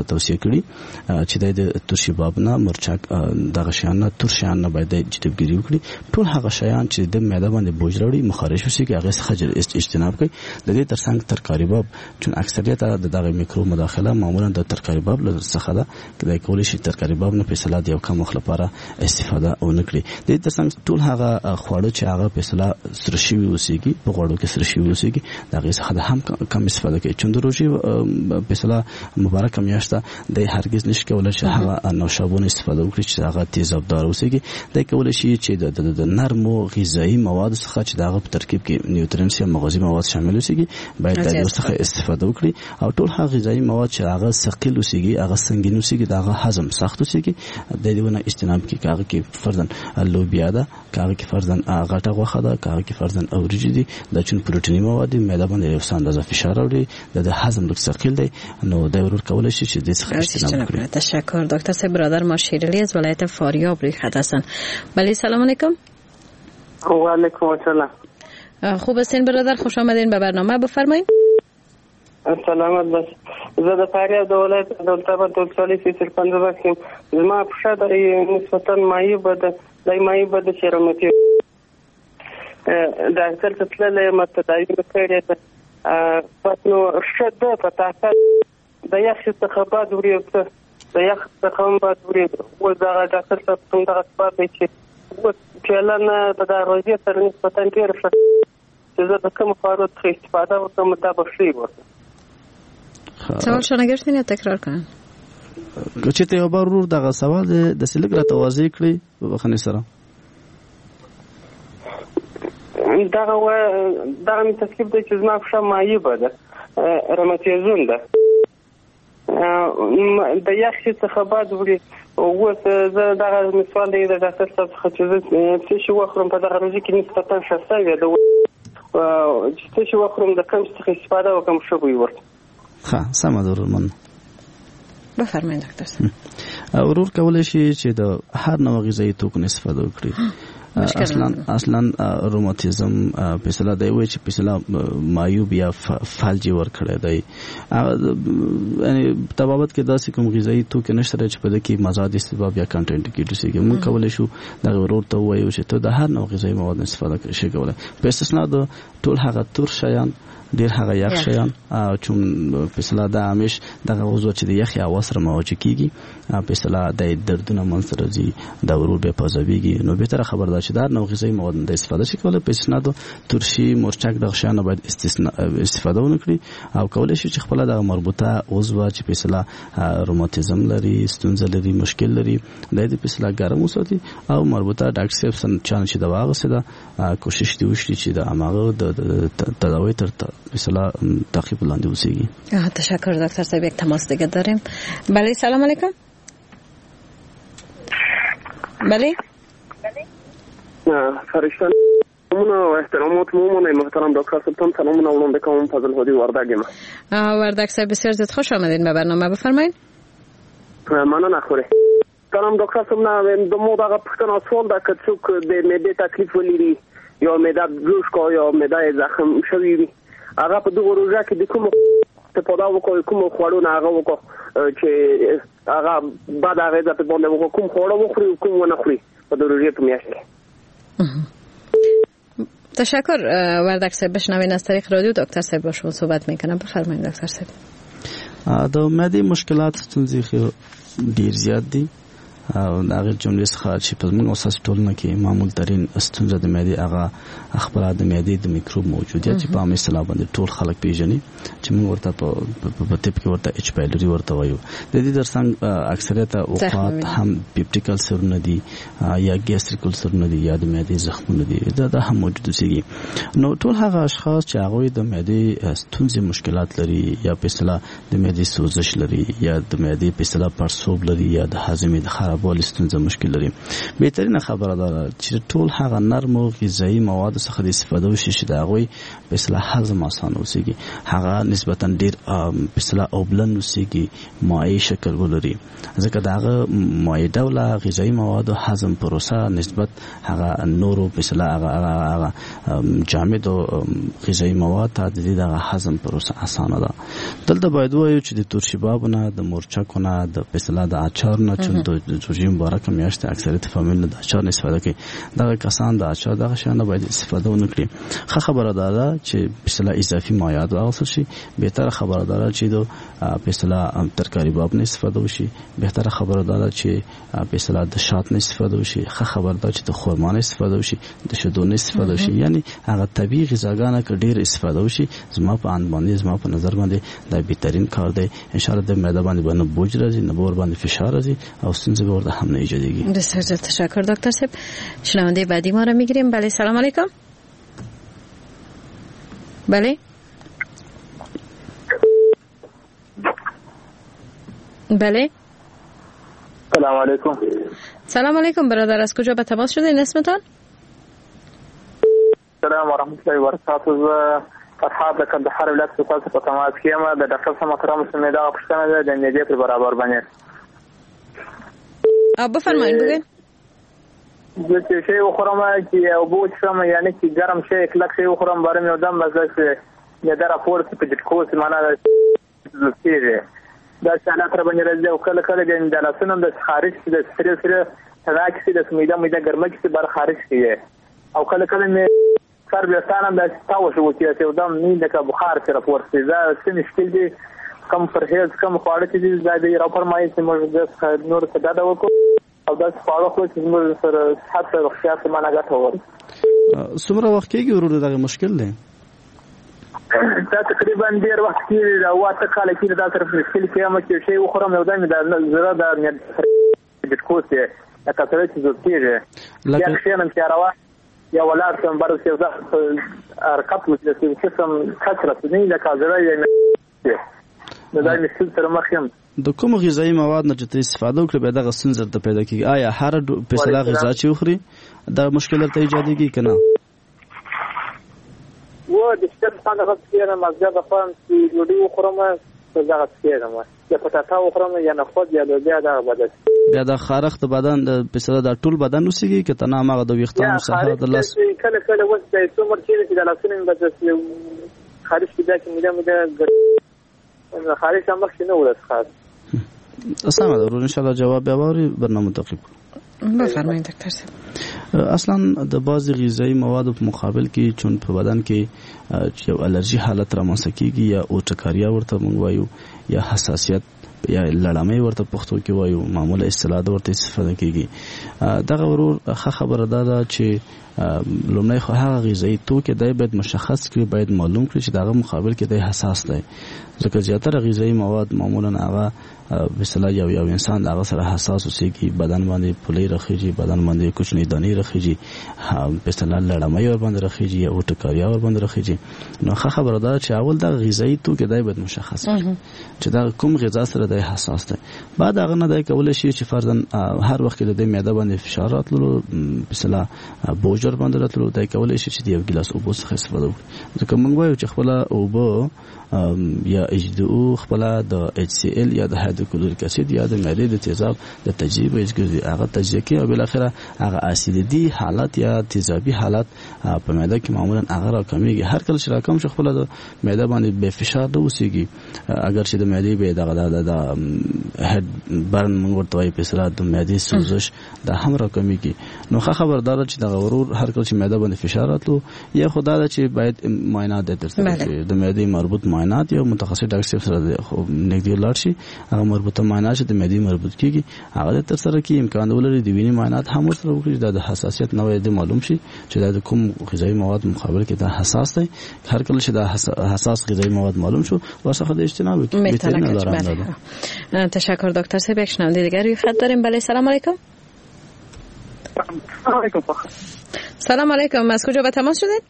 توصیه کړي چې د ترشیباب نه مرچک دغه شیان نه تور شیان نه باید جديګيري وکړي. ټول هغه شیان چې د معده باندې بوج راوړي مخارج وشي کې هغه څخه اجتناب کوي. د دې ترڅنګ ترکاری باب چون اکثریت د دغه میکرو مداخله معمولا د ترکاری باب له څخه ده کله کولای شي ترکاری باب نه په سلاد یو کم وخت لپاره استفاده ونکړي. د دې ترڅنګ ټول هغه خواړه چې هغه په سلا سرشي وسیږي په غوړو کې سرشي وسیږي دغه څخه د هم کم استفاده کوي. چون د روزي په سلا مبارک میاشته د هرگز نشي کولای چې هغه نوشابون استفاده وکړي چې هغه تیزابدار وسیږي. د کولای شي چې د نرمو غذایی مواد څخه چې دغه په ترکیب کې نیوټرینټس یا مغذي مواد شامل وسیږي باید د دې څخه استفاده وکړي. او ټول هغه غذایی مواد چې هغه ثقيل وسیږي هغه سنگین وسیږي دغه هضم سخت وسیږي د دې ونه اجتناب کې هغه کې فرضاً لوبیا ده هغه کې فرضاً غټه غوښه ده هغه کې فرضاً اوريجي دي د چون پروتیني مواد معده باندې یو څه اندازه فشار راوړي د هضم لږ ثقيل دی نو دا ورور کولای شي چې د څخه اجتناب وکړي. تشکر دکتر صاحب. برادر ما شیرلی از ولایت فاریاب روی خط هستن. بله سلام علیکم. و علیکم السلام. خوب هستین برادر؟ خوش آمدین به برنامه. بفرمایید. سلامت باش. زه د فاریاب د ولایت د دولت‌آباد ولسوالۍ فیصل پنځه بکیم. زما پښه د نسبتاً مایع بده د مایع بده چې روماتي ډاکټر ته تللی یم تداوي مې کړې ده پس نو ښه ده په طاقت د یخ څخه باد ورېږده د یخ څخه هم باد ورېږده. اوس دغه ډاکټر صاحب کوم دغه ثبات دی چې اوس پیاله نه په دا روژې سره نسبتاً ډېره ښه چې زه د کومو خوړو څخه استفاده وکړم دا به ښه ورته. سوال شو نگرفتین یا تکرار کنن؟ که ته یو بار ورور دغه سوال د سلیګ را توازی کړی وبخنه سره دغه و دغه می ترکیب دی چې زما پښه مایع ده روماتیزم ده د یخ څخه باد وړي. اوس زه دغه مثال دی د ډاکټر صاحب څخه چې زه څه شي وخورم په دغه روزي کې نسبتاً ښه شوی ده چې څه شي وخورم د کوم څخه استفاده وکړم ښه به ورته. ها سم ده ورمن. بفرمایئ ډاکټر صاحب. ورور کولای شي چې د هر نوع غذایی توکو استفاده وکړي. اصلا اصلا روماتیزم په سلا دی وای چې په سلا مایوب یا فالجی ور کړی دی یعنی تبابت کې داسې کوم غذایی توکو نشته چې په دې کې مزاد استباب یا کانټینټ کې دسیږي. موږ کولای شو د ورور ته وایو چې ته د هر نوع غذایی مواد استفاده کړې شي کولای په استثناء د ټول هغه تور شیان ډیر هغه یخ شیان چون په اصطلاح د امیش دغه وضو چې د یخ یا وسره مواجه کیږي په اصطلاح د دردونه منځ راځي د ورور به پازویږي نو به تر خبردار شي دا نو غذایی مواد د استفاده شي کولای په اصطلاح د ترشي مرچک د شیانو باید استفاده ونکړي او کولای شي چې خپل د مربوطه عضو چې په اصطلاح روماتیزم لري ستونزه لري مشکل لري د دې په اصطلاح ګرم وساتي او مربوطه ډاکټر صاحب سره چانه چې دوا غوښته کوشش دی وشي چې د اماغه د تداوی تر مثلا تعقیب لاندې اوسېږي. تشکر دکتر صاحب. یک تماس دیگه داریم. بله سلام علیکم. بله فرشتان سلامونه و احترامات مومونه محترم دکتر سلطان سلامونه وړاندې کوم. فضل هادي وردک یم. وردک صاحب بسیار زیاد خوش آمدید به برنامه. بفرمایید. مننه خوري. سلام دکتر صاحب. نه د مو دغه پښتنه سوال دا که څوک د معدې تکلیف ولري یا معده جوش کو یا معده زخم شوی وي هغه په دغه روزه کې د کوم ته په دا وکړو کوم خوړو نه هغه وکړو چې هغه بعد هغه د په باندې وکړو کوم خوړو وخوري کوم ونه خوري په دغه روزه په میاشت کې. تشکر وردک صاحب. بشنوین از طریق رادیو دکتر صاحب با شما صحبت میکنم. بفرمایید دکتر صاحب. د معدې مشکلات ستونزې ډیر زیات دي او هغه جملې څخه چې په موږ اساس ټولنه کې معمول ترين ستونزه د معدې هغه خبره د معدې د میکروب موجودیت چې په عامه اصطلاح باندې ټول خلک پیژني چې موږ ورته په طب کې ورته اچ پایلوري ورته وایو. د دې درڅنګ اکثریت اوقات هم پیپټیکل سرونه دي یا ګیستریکل سرونه دي یا د معدې زخمونه دي دا د هم موجود دي. نو ټول هغه اشخاص چې هغه د معدې ستونزې مشکلات لري یا په اصطلاح د معدې سوزش لري یا د معدې په اصطلاح پړسوب لري یا د هاضمې د خراب بول ستونزه مشکل لري. بهترینه خبره ده چې ټول هغه نرم او غذایی مواد څخه د استفاده وشي چې دا غوي په اصطلاح هضم آسان اوسيږي، هغه نسبتا ډیر په اصطلاح او بلند اوسيږي، مایع شکل ولري، ځکه داغه مایع ډوله غذایی مواد او هضم پروسه نسبت هغه نورو په اصطلاح هغه جامد او غذایی مواد ته د دغه هضم پروسه اسانه ده. دلته باید وایو چې د تورشبابونه د مورچکونه د په اصطلاح د اچار نه چې د روژې مبارکه میاشت اکثریت فامیل د اچار نه استفاده کوي، دغه کسان د اچار دغه شیانه باید استفاده ونه کړي. ښه خبره ده چې په اصطلاح اضافي مایعات واغوستل شي. بهتره خبره ده چې د په اصطلاح ترکاري باب نه استفاده وشي. بهتره خبره ده چې په اصطلاح د شات نه استفاده وشي. ښه خبره ده چې د خرما نه استفاده وشي، د شیدو نه استفاده وشي. یعنی هغه طبيعي غذاګانو کې ډیر استفاده وشي. زما په اند باندې زما په نظر باندې دا بهترین کار دی. ان شاء الله د معده باندې باندې بوج راځي، نه بور باندې فشار راځي او ستونزې به ورته هم نه ایجادېږي. بسیار زیاد تشکر دکتر صاحب. شنونده بعدی ما را میگیریم. بله سلام علیکم. بله بله سلام علیکم. سلام علیکم برادر، از کجا به تماس شدین؟ اسمتان؟ سلام و رحمت الله و برکاته. فرحات د کندهار ولایت څخه په تماس کېم. د ډاکټر صاحب محترم سمې دا پوښتنه ده د معدې پر برابر باندې. اب بفرمایئ بگین. د څه شی وخورم چې او بو څم یعنی چې ګرم شی کلک شی وخورم بارم یو دم بس نه دا راپور په دې کوڅه معنا ده چې دا څنګه تر باندې راځي او کله کله د لاسونو د خارج د سره سره راکسي د سمیدا میدا ګرمه کې بار خارج کیږي او کله کله مې سر بیا ستانم د تاو شو چې یو دم نه لکه بخار سره پورته دا څه مشکل دي. کم پرهیز کم خواړه چې دا د راپرمایي چې موږ د نور څه دا وکړو او دا خواړه خو چې موږ سره حتی روغتیا ته معنا ګټه ورکړي. څومره وخت کېږي ورور دغه مشکل دی؟ دا تقریبا ډیر وخت کې دا واته کال کې دا طرف مشکل کې هم چې شی وخورم یو دمه دا زړه دا د کوڅه دا کثرت چې زوتیږي یا شینم چې راوه یا ولار څم بر څه دا ارکب چې څه څم کثرت نه دا کاذره یې نه دا مشکل تر مخیم. د کوم غذایی مواد نه چې استفاده وکړي به دغه ستونزه ته پیدا کیږي؟ آیا هر په اصطلاح غذا چې وخوري دا مشکل ته ایجادېږي کنه؟ و د شپږ څنګه غوښتنه مازګه د فهم چې ډوډۍ وخورم څه ځای کېږم یا پټاټا وخورم یا نه خود یا بیا دا بدل بیا د خارخ د بدن د پسله د ټول بدن وسیږي که تنه ماغه د ویختانو سره د لاس کله کله وځي د څومره چې د لاسونو بس خارج کې دا چې مې دا خارج هم مخ نه ولس خاص اسلام ضرور ان شاء الله جواب به وری برنامه تعقیب بفرمایید دکتر صاحب. اصلا د بعض غذایی موادو په مقابل کې چون په بدن کې چې الرجی حالت رامنځته کیږي یا اوټکاریا ورته موږ وایو یا حساسیت یا لړامې ورته پښتو کې وایو معموله اصطلاح ورته استفاده کیږي. دغه ورور ښه خبره ده چې لومړی خو هغه غذایی توکي دی باید مشخص کړي، باید معلوم کړي چې دغه مقابل کې دی حساس دی، ځکه زیاتره غذایی مواد معمولا هغه مثلا یو یو انسان هغه سره حساس اوسېږي، بدن باندې پولې رخیږي، بدن باندې کوچنی دانې رخیږي، مثلا لړامې ور باندې رخیږي او ټکاریا ور باندې رخیږي. نو ښه خبره ده چې اول د غذایی توکي دی باید مشخص کړي چې دا کوم غذا سره دی حساس دی. بعد هغه نه دی کولای شي چې فرضاً هر وخت د معده باندې فشار راتلو مثلا بوج باندې راتلو دی کولای شي چې یو ګلاس اوبو څخه استفاده وکړي، ځکه موږ وایو چې خپل اوبو یا اچ دی او خپل د اچ سی ال یا د هایدروکلوریک اسید یا د معدې د تیزاب د تجزیه به ګرځي، هغه تجزیه کوي او بل اخره هغه اسیدي حالت یا تیزابي حالت په معده کې معمولا هغه راکمېږي. هر کله چې راکم شي خپل د معده باندې به فشار نه وسیږي، اگر چې د معدې به دغه د هډ برن موږ ورته وایي په سره د معدې سوزش د هم راکمېږي. نو ښه خبردار چې دغه ورور هر کله چې معده باندې فشار راتلو یا خدای دا چې باید معاینات د ترسره شي، د معدې مربوط معاینات یا متخصص ډاکټر سره خو نږدې لاړ شي، هغه مربوطه معاینات چې د معدې مربوط کیږي هغه ترسره کی امکان ولري د وینې معاینات هم ورسره وکړي د حساسیت نوې د معلوم شي چې د کوم غذایی مواد مقابل کې دا حساس دی. هر کله چې دا حساس غذایی مواد معلوم شو ورڅخه د اجتناب وکړي. تشکر دکتر صاحب. یک شنونده دیگر روی خط داریم. بله سلام علیکم. سلام علیکم. از کجا به تماس شدید؟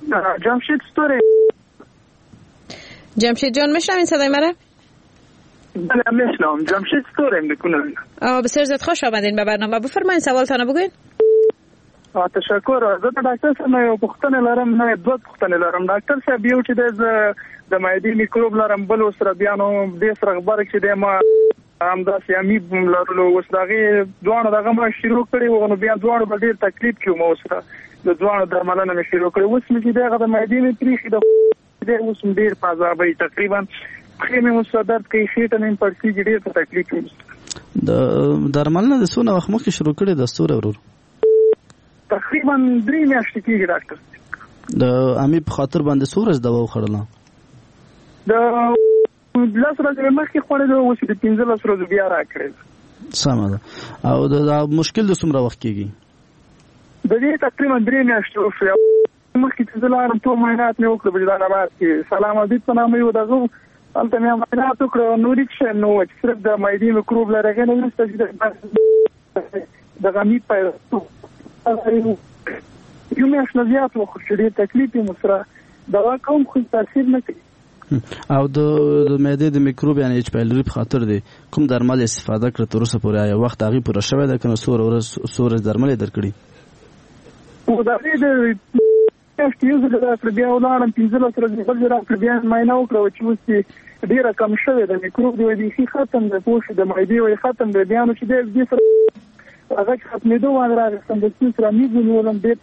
جمشید ستوری. جمشید جان میشنوین صدای منو؟ بله میشنم. جمشید ستورم میکنم. آه بسیار زیاد خوش آمدین به برنامه. بفرمایید سوالتان بگوین. آه تشکر. زه ډاکټر صاحب نه یو پوښتنه لرم، نه دوه پوښتنې لرم. ډاکټر صاحب یو چې د د معدې میکروب لرم، بل سره بیا نو دې سره خبره چې د ما همداسې امیب لرلو، اوس دغه دوه دغه ما شروع کړی و نو بیا دوه په ډیر تکلیف کې مو سره د دوه درملنه مې شروع کړی. اوس مې دغه د معدې مې پریخي د دې اوس ډیر پازابې تقریبا خې مې مصدر کې شیټ نیم پرسي ډیر تکلیف کې د درملنه د سونه وخت مخکې شروع کړی د ستوره ورور تقریبا درې میاشتې کېږي ډاکټر. د امیب خاطر باندې سورج دوا وخړله د لاس ورځې مخکې خوړل او چې د پنځه لاس ورځې بیا راکړل. سمه ده. او د مشکل د څومره وخت کېږي؟ د دې تقریبا درې میاشتې وشوې. مخکې چې زه لاړم ټول معاینات مې وکړل په جلالاباد کې، سلام عزیز په نامه یو دغه هلته مې معاینات وکړل، نور هېڅ شی نه و چې صرف د معدې میکروب لري. هغې نه وروسته چې دغه امیب پیدا شو یو میاشت نه زیات وخت چې ډېر تکلیف یې مو سره دوا کوم خو تاثیر نه کوي. او د معدې د میکروب یعنی اچ پایلوري په خاطر دی کوم درمل استفاده کړ تر اوسه پورې؟ آیا وخت هغه پوره شوی ده کنه سور ورځ سور درمل درکړي؟ او دا دې د یو ځل دا بیا ولارم پنځه لاس ورځې بل ځل بیا معاینه وکړو چې اوس ډیره کم شوی د میکروب دی دی ختم د پوښ د معدې وي ختم دی بیا نو چې دې سره هغه ختمېدو باندې راغستم د سره میږي ولم دې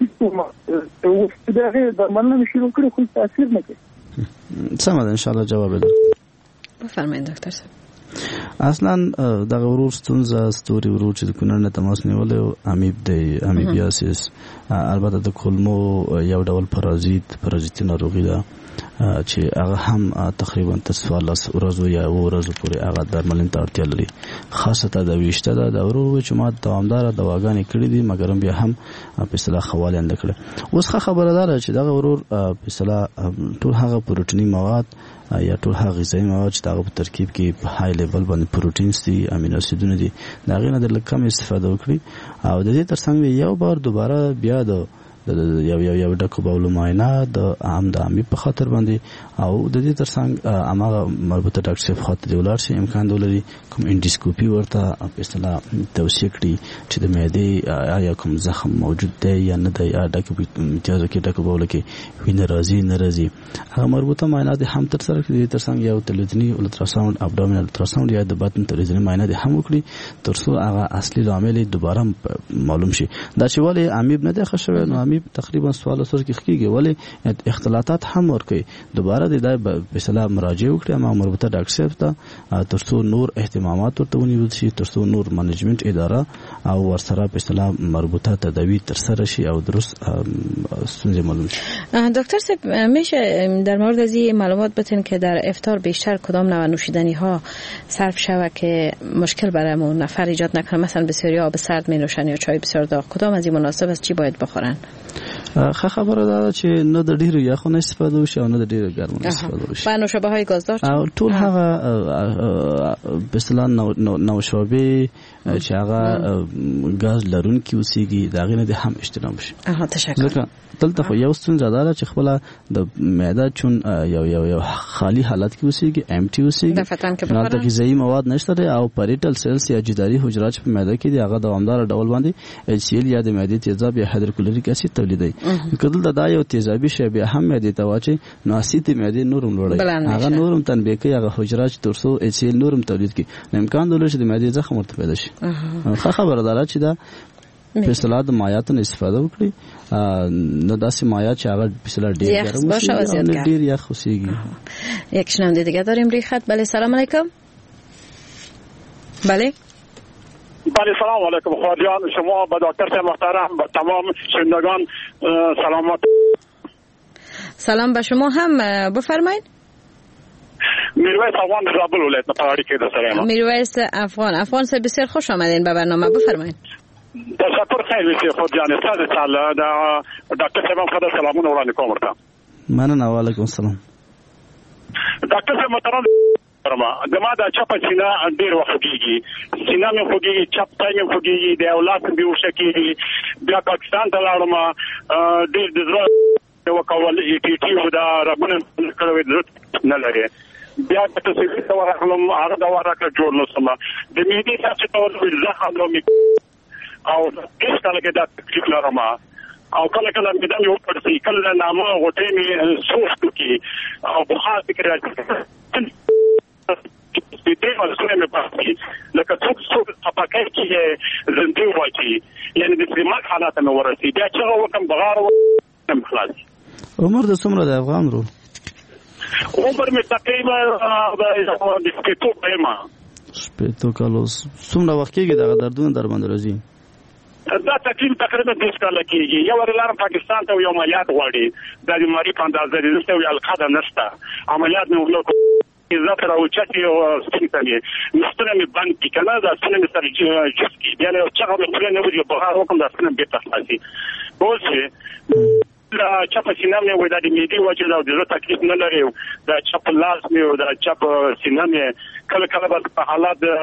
او چې دا غیر درملنه شروع کړو خو تاثیر نه کوي. سمه ده ان شاء الله جواب بدل. بفرمایئ دکتر صاحب. اصلا دغه ورور ستونزه ستوري ورور چې د کونړ نه تماس نیولې امیب دی امیبیاسیس، البته د کولمو یو ډول پرازیت پرازیتي ناروغي ده چې هغه هم تقریبا تر څوارلس ورځو یا اووه ورځو پورې هغه درملنې ته اړتیا لري. خاصه تداوی شته ده. د ورور چې ما دوامداره دواګانې کړې دي مګر بیا هم په اصطلاح خواله اند کړه. اوس ښه خبره ده چې دغه ورور په اصطلاح ټول هغه پروتیني مواد یا ټول هغه غذایی مواد چې هغه په ترکیب کې په های لیول باندې پروتینز دي، امینو اسیدونه دي، دا غي نه د کم استفاده وکړي او د دې ترڅنګ یو بار دوباره بیا د یو یو یو ډکو بولو معاینه د عام د امیب په خاطر باندې او د دې ترڅنګ هغه مربوطه ډاکټر صاحب خاطر دی ولر شي امکان ولري کوم انډوسکوپي ورته په اصطلاح توصیه کړي چې د معدې آیا کوم زخم موجود دی یا نه دی، یا ډکو امتیازو کې ډکو بولو کې وینه راځي نه راځي. هغه مربوطه معاینات هم تر سره کړي. ترڅنګ یو تلویزیونی الټراساوند ابډومینل الټراساوند یا د باطن تلویزیونی معاینه هم وکړي ترڅو هغه اصلي عامل دوباره معلوم شي. دا چې ولې امیب نه دی ښه شوی نو امیب تقریبا سوال سره کې خکېږي ولی اختلاطات هم ورکي دوباره د په اصطلاح مراجعه وکړي ما مربوطه ډاکټر صاحب ته ترڅو نور اهتمامات ورته ونیول شي، ترڅو نور منیجمنت اداره او ورسره په اصطلاح مربوطه تداوی تر سره شي او درست ستونزې معلوم شي. دکتر صاحب میشه در مورد از این معلومات بتین که در افطار بیشتر کدام نوع نوشیدنی ها صرف شود که مشکل برامون نفر ایجاد نکنه؟ مثلا بسیاری آب سرد می نوشن یا چای بسیار داغ، کدام از این مناسب است؟ چی باید بخورن؟ ښه خبره ده چې نه د ډیرو یخو نه استفاده وشي او نه د ډیرو ګرمو نه استفاده وشي. په نوشابه های گازدار او ټول هغه په اصطلاح نوشابه چې هغه غاز لرونکي اوسېږي دا غینه د هم اجتناب وشي. اها تشکر. دلته خو یو ستونزه ده چې خپل د معده چون یو یو یو خالی حالت کې اوسېږي امټي اوسېږي نه د غذایی مواد نشته او پریټل سیلز یا جداري حجرات په معده کې دي هغه دوامدار ډول باندې اچ سی ال یا د معدې تیزاب یا هایدروکلوریک اسید تولیدوي. کله دا یو تیزابي شی به هم معدې ته واچي نو اسید معدې نورم لوړي هغه نورم تنبیه کوي هغه حجرات ترسو اچ سی ال نورم تولید کوي امکان درلود چې د معدې زخم ورته پیدا شي. ښه خبره ده چې دا په اصطلاح د مایعاتو استفاده وکړي نه داسې مایعات چې هغه په اصطلاح ډیر ګرم باشه او زیات ګرم ډیر یخ وسیږي. یک شنونده دیگه داریم روی خط. بله سلام علیکم. بله بله سلام علیکم خواجان شما با دکتر صاحب محترم با تمام شنوندگان سلامات. سلام به شما هم. بفرمایید. میرویس افغان زابل ولایت نپاهاری کې د سلام. میرویس افغان افغان صاحب بسیار خوش آمدین به برنامه. بفرمایید. تشکر خیلی بسیار خواجان استاد تعالی دا دکتر صاحب خدا سلامونه وړاندې کوم ورته. مننه. وعلیکم السلام. دکتر صاحب محترم دما دا چپه سینه ډیر وخت کېږي، سینه مې خوږېږي، چپ ځای مې خوږېږي، د اولاد مې بیهوشه کېږي. بیا پاکستان ته لاړم ډېر د زړه وکول ای ټي ټي و دا رګونه کړی نه لري بیا ته څه څه ورغلم هغه دا ورکه جوړ نو سم د میدي تاسو ته ورته ځخه نو می او هیڅ کله کې دا تکلیف لرم او کله کله مې دا یو پړسي کله نامه غوټې مې سوست کی او بخار فکر راځي دې مسله مې پاتې لکه څوک څوک تپاکې کې زندې واچي یعنی د سیمه حالات مې ورسي دا چې وکم بغار وکم خلاص عمر د څومره د افغان رو عمر مې تقریبا د سپېتو پېما سپېتو کالوس څومره وخت کې دغه دردونه در باندې راځي دا تقریبا تقریبا د ښکلا کېږي یو ورلار پاکستان ته یو عملیات غواړي د بیماری په اندازه دي چې یو القاعده نشته عملیات نو وکړو عزت راوچتي او ستنې مستنه مې باندې کله دا ستنه مې سره جسکی بیا له چا په پرې نه وځي بغار وکم دا ستنه به تاسو اوسه دا چپ سینه مې وای دا د میډي وجه دا د تکلیف نه لري دا چپ لاس مې او دا چپ سینه مې کله کله په حالات د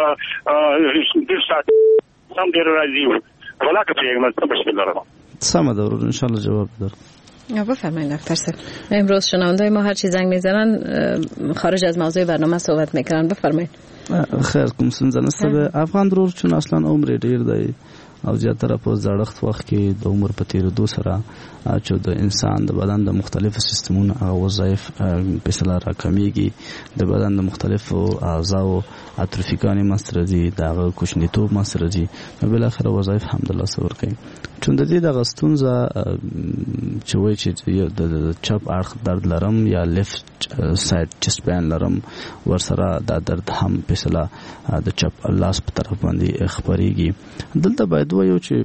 سات سم ډیر راځي ولاکه پیغام څه بشکل لرم سم ده ورو ان شاء الله جواب بدر. بفرمایید دکتر صاحب. امروز شنونده‌های ما هر چی زنگ میزنن خارج از موضوع برنامه صحبت میکنن. بفرمایید. خیر کوم څنګه نسته افغان درور چون اصلا عمر ډیر دی او زیاتره په زړښت وخت کې د عمر په تیریدو سره چې د انسان د بدن د مختلفو سیستمونو او وظایف په سره راکمیږي د بدن د مختلفو اعضاء اتروفیکانې مسترځي دغه کوچنیتوب مسترځي نو بل اخر وظایف الحمدلله سور کوي چون د دې د غستونزه چې وایي چې د چپ اړخ درد لرم یا لیفت ساید چست پین لرم ورسره دا درد هم په سره د چپ لاس په طرف باندې خبريږي دلته باید وایو چې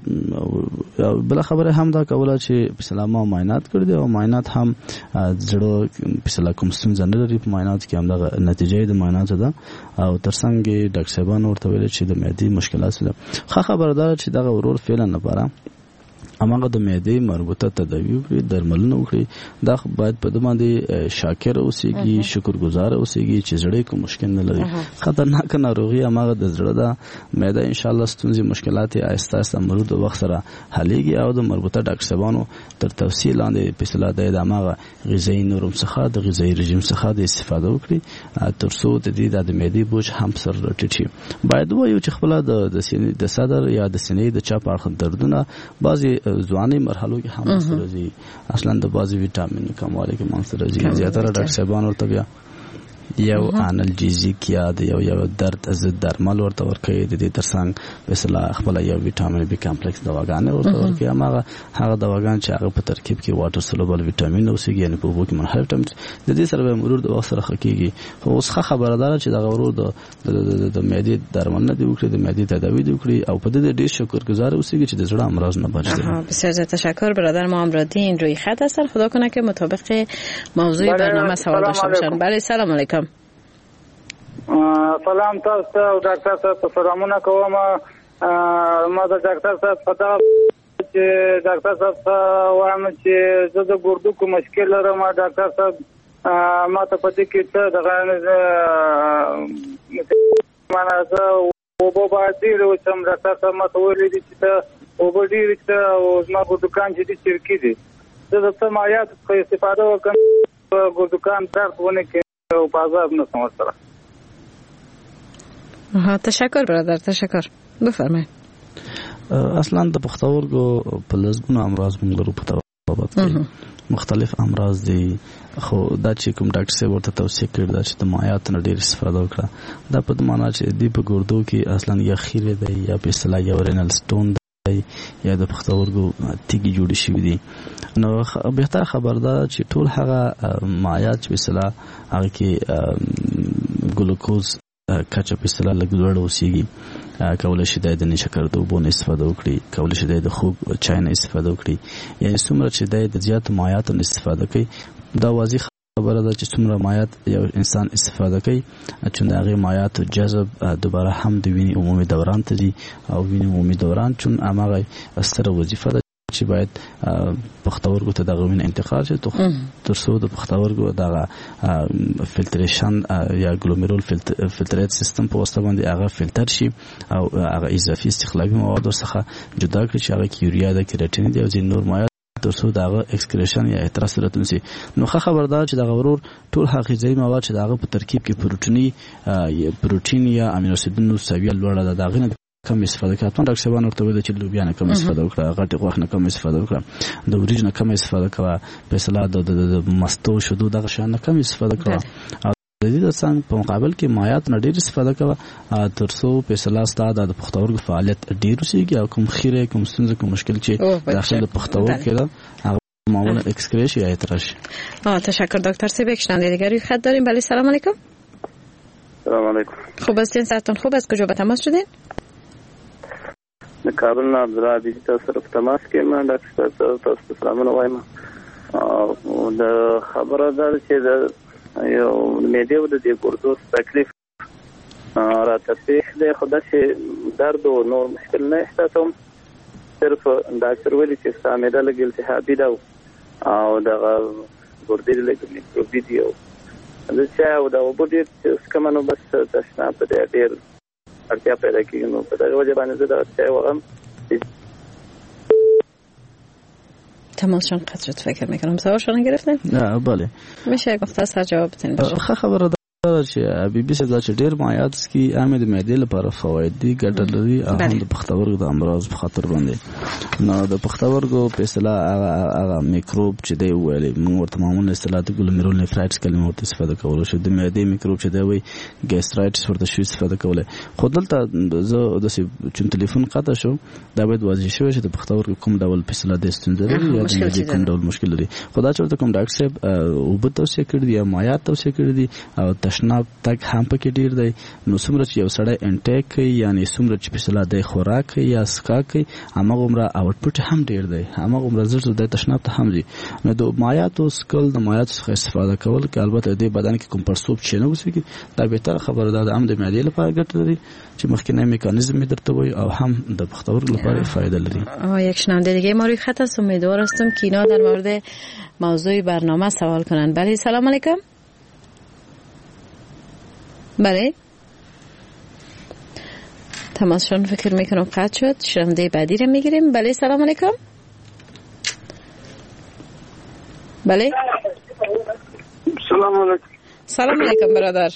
بل خبره هم دا کوله چې په سلامه معاینات کړی دی او معاینات هم زړه په سلا کوم څنګه نه لري په معاینات کې هم د نتیجې د معاینات ده او ترڅنګ ډاکټر صاحبان ورته ویل چې د معدې مشکلات ده خو خبردار چې دا ورور فعلا نه پاره اماغه د معدې مربوطه تداوی وکړي درملنه وکړي دا باید په دمه دي شاکر اوسېږي شکرګزار اوسېږي چې زړه کوم مشکل نه لري خطرناک ناروغي اماغه د زړه د معده ان شاء الله ستونزې مشکلات آهسته آهسته مرور د وخت سره حلېږي او د مربوطه ډاکټر صاحبانو تر تفصیل لاندې په اصطلاح د اماغه غذایی نورم څخه د غذایی رژیم څخه د استفاده وکړي تر څو د دې د معدې بوج هم سر راټیټ شي باید وایو چې خپل د د صدر یا د سینې د چپ اړخ دردونه بعضي ځواني مرحلو کې هم سره دي اصلا د بازي وټامین کمواله کې منځ راځي زیاتره ډاکټر صاحبان ورته بیا یو انالجیزیک یا د یو یو درد از درمل ورته ورکوي د دې ترڅنګ په اصطلاح خپل یو وټامین بي کمپلیکس دواګانې ورته ورکوي هغه هغه دواګان چې هغه په ترکیب کې واټر سولوبل وټامین اوسېږي یعنی په وګ کې منحل وټامین د دې سره به مرور د وخت سره خکېږي خو اوس خبردار چې دا ورور د د معدې درمل نه دی وکړي د معدې تداوی دی وکړي او په دې ډېر شکرګزار اوسېږي چې د زړه امراض نه بچ دي. بسیار تشکر برادر ما امرادین روی خط هستن خدا کنه که مطابق موضوع برنامه سوال داشته باشن. بله سلام علیکم. سلام تاسو او ډاکټر صاحب سلامونه کوم ما د ډاکټر صاحب پتا چې ډاکټر صاحب وایم چې زه د ګردو کوم مشکل لرم ډاکټر صاحب ما ته پدې کې څه دغه معنا زه وبو باندې روسم ډاکټر صاحب ما ته ویلي چې وبو ډیر چې او ما ګردوکان چې دي چرکی دي زه د څه مایات په استفاده وکم ګردوکان درد ونه کې او پازاب نه سمسره. ها تشکر برادر تشکر بفرمایید. اصلا د پښتورګو په لزګونو امراض موږ لرو په بابت کې مختلف امراض دي خو دا چې کوم ډاکټر صاحب ورته توصیه کړی دا چې د مایعات نه ډېر استفاده وکړه دا په معنا چې دی په ګردو کې اصلا یا خیره دی یا په اصطلاح یا رینل سټون دی یا د پښتورګو تیږي جوړ شوی دي نو بهتر خبردار چې ټول هغه مایعات په اصطلاح هغه کې ګلوکوز کچه په اصطلاح لګوړ اوسېږي کولای شي د نشکر د وبو نه استفاده وکړي کولای شي د خوب چای نه استفاده وکړي یعنی څومره چې د زیات مایعات نه استفاده کوي دا واضح خبره ده چې څومره مایعات یو انسان استفاده کوي چې دغه مایعات جذب دوباره هم د وینې عمومي دوران ته دي او وینې عمومي دوران چون هغه ستره وظیفه ده چې باید پښتورګو ته دغه وینې انتقال شي تر څو د پښتورګو دغه فلټریشن یا ګلومرول فلټریټ سیستم په واسطه باندې هغه فلټر شي او هغه اضافي استخلاقي مواد څخه جدا کړي چې هغه یوریا ده کریاتین دي او ځینې نور مایعات ترڅو دغه ایکسکریشن یا احتراس صورت نسی. نو ښه خبردار چې دغه ورور ټول غذایي مواد چې دغه په ترکیب کې پروتینی پروتین یا امینو اسیدونو سویه لوړه ده دغه نه کم استفاده کوي. ډاکټر صاحب ورته ویل چې لوبیا نه کم استفاده وکړه، غټي غوښه نه کم استفاده وکړه، د وریجو نه کم استفاده کوه، په اصطلاح د مستو شودو دغه شیان نه کم استفاده کوه. د دې د څنګه په مقابل کې مایات نه ډېر استفاده کوه ترڅو په اصطلاح ستاسو د پښتورګو فعالیت ډېر وسیږي او کوم خیره کوم ستونزه کوم مشکل چې داخل پښتورګو کې ده هغه معمولا اکسکریش یا اعتراش. آه تشکر دکتر سیب. یک شنونده دیگری خط داریم. بله سلام علیکم. سلام علیکم. خوب هستین؟ صحتتون خوب است؟ کجا به تماس شدین؟ د کابل نه عبدالرحمن تاسو سره په تماس کې ما ډاکټر صاحب تاسو سلامونه وایم. او د خبره ده چې د یو میډیو د دې ګردو تکلیف راته پیښ دی، خو داسې درد او نور مشکل نه احساسوم. صرف ډاکټر ویلي چې ستا معده لږ التهابي ده او دغه ګردې لږ میکروبي دي او د چای او د اوبو ډېر څښم نو بس تشناب ته ډېر اړتیا پیدا کېږي. نو په دغه وجه باندې زه دغه چای وغم. تماسشان قطع شد فکر میکنم. سوالشان گرفتن؟ نه بله. میشه یک مختصر جواب بدین باشه. خه خبره ده چې بي بي سي دا چې ډېر مایات کی عامه د معدې لپاره فواید دي ګټه لري او هم د پښتورګو د امراض په خاطر باندې. نو د پښتورګو په اصطلاح هغه میکروب چې دی ویلې موږ ورته معمولا اصطلاح د ګلوميرول نفرایټس کلمه ورته استفاده کولای شو. د معدې میکروب چې دی وي ګیسټرایټس ورته شو استفاده کولای. خو دلته زه د چون ټلیفون قطع شو دا باید واضح شوی چې د پښتورګو کوم ډول په اصطلاح د ستونزه لري یا د کوم ډول مشکل لري. خدای چې ورته کوم ډاکټر صاحب او به توصیه کړی دی یا مایات توصیه کړی دی او تشناب تک هم پکې ډیر دی. نو څومره چې یو سړی انټیک کوي یعنی څومره چې په اصطلاح د خوراک کوي یا اسکا کوي هغه عمره اوټپوټ هم ډیر دی، هغه عمره زړه د تشناب ته هم دی. نو د مایاتو سکل د مایاتو څخه استفاده کول کې البته د بدن کې کوم پرسوب چې نه وسیږي دا به تر خبره ده هم د معدې لپاره ګټه لري چې مخکنی میکانیزم درته وي او هم د پښتورګو لپاره فایده لري. آ یک شنونده دیگه ما روی خط است. امیدوار هستم که اینا در مورد موضوع برنامه سوال کنن. بله سلام علیکم. بله تماسشان فکر میکنم قطع شد. شنونده بعدی رو میگیریم. بله سلام علیکم. بله سلام علیکم. سلام علیکم برادر.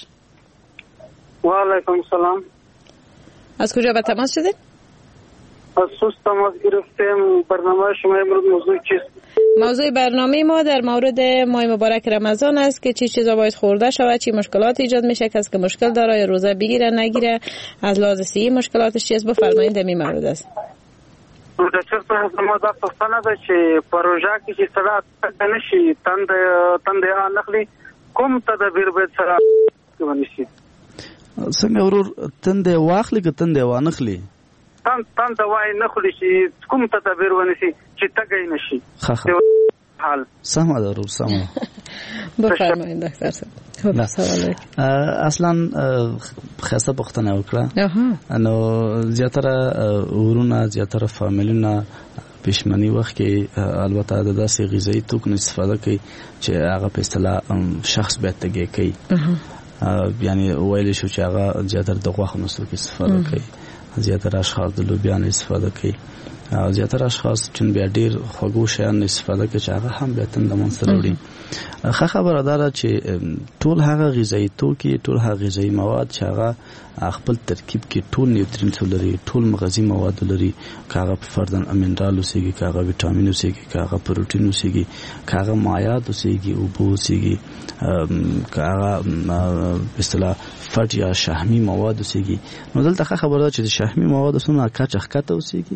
و علیکم سلام. از کجا به تماس شدید؟ از سوس تماس گرفتیم. برنامه شما امروز موضوع چیست؟ موضوع برنامه ما در مورد ماه مبارک رمضان است که چی چیزا باید خورده شود، چی مشکلات ایجاد میشه، کسی که مشکل داره یا روزه بگیره نگیره، از لحاظ صحی مشکلاتش چیست بفرمایید. در این مورد است. دکتر صاحب ما دا پوښتنه ده چې پروژه کې چې سره نشي تند تند نخلي کوم تدبیر به سره ونشي؟ څنګه ورور تند واخلي که تند وانخلي؟ تند تند وای نخلي چې کوم تدبیر ونشي چې تګای نشي. حال سم ده ورور سم. بفرمایید دکتر صاحب. خب سوال اصلا خاصه پوښتنه وکړه. نو زیاتره ورونه زیاتره فامیلونه پښمنی وخت کې البته د داسې غذایی توکو استفاده کوي چې هغه په اصطلاح شخص به تګي کوي. یعنی ویل شو چې هغه زیاتره د غوښه نسو کې استفاده کوي، زیاتره اشخاص د لوبیا نه استفاده کوي او زیاتره اشخاص چې بیا ډیر خوږو شیان استفاده کوي چې هغه هم به تند منسره وړي. خه خبره ده چې ټول هغه غذایی توکي ټول هغه غذایی مواد چې هغه خپل ترکیب کې ټول نیوټرینټس لري، ټول مغذي مواد لري، کاغه فردن امینرال وسیږي، کاغه وټامین وسیږي، کاغه پروتین وسیږي، کاغه مایعات وسیږي او بو وسیږي، کاغه اصطلاح فټ یا شحمی مواد وسیږي. نو دلته خبره ده چې شحمی مواد سونه کاچ خکته وسیږي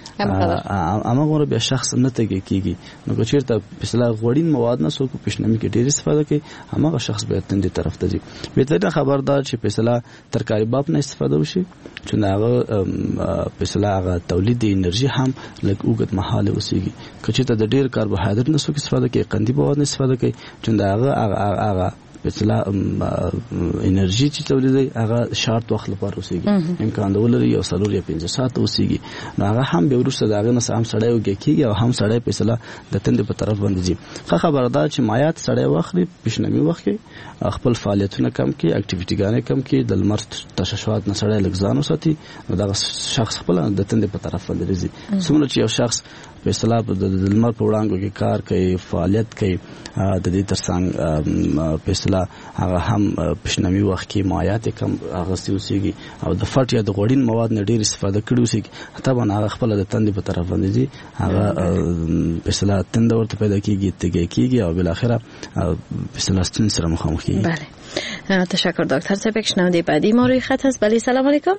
اما غوړ بیا شخص نه تګي کیږي. نو که چیرته مثلا غوړین مواد نه سو کو پښنمی کې ډیر استفاده کوي هغه شخص به تندې طرف ته ځي. به تر خبردار چې مثلا ترکاری باب نه استفاده وشي چې هغه مثلا هغه تولید انرژي هم لږ اوږد مهاله وسیږي. که چیرته د ډیر کاربوهایډریټ نه سو استفاده کوي قندي مواد نه استفاده کوي چې هغه هغه په اصطلاح انرژي چې تولیدي هغه شارت وخت لپاره اوسېږي امکان د ولري یو څلور یا پنځه ساعت اوسېږي نو هغه هم به ورسره داغه نه سم سړی وګکیږي او هم سړی په اصطلاح د تند په طرف باندې ځي خو خبردار چې مایات سړی واخلي پښنمی وخت خپل فعالیتونه کم کړي اکټیویټي ګانې کم کړي د لمر تشعشعات نه سړی لږ ځان وساتي نو دا شخص خپل د تند په طرف باندې ځي څومره چې یو شخص په اصطلاح د لمر په وړاندې کې کار کوي فعالیت کوي د دې ترڅنګ په اصطلاح هغه هم پښنمی وخت کې مایات کم هغه سيوسيږي او د فټ یا د غوړین مواد نه ډیر استفاده کړي وسیږي طبعا هغه خپل د تند په طرف باندې ځي هغه په اصطلاح تند ورته پیدا کیږي تګي کیږي او بل اخره په اصطلاح ستون سره مخامخ کیږي. بله تشکر دکتر صاحب. شنونده بعدی ما روی خط هست. بله سلام علیکم.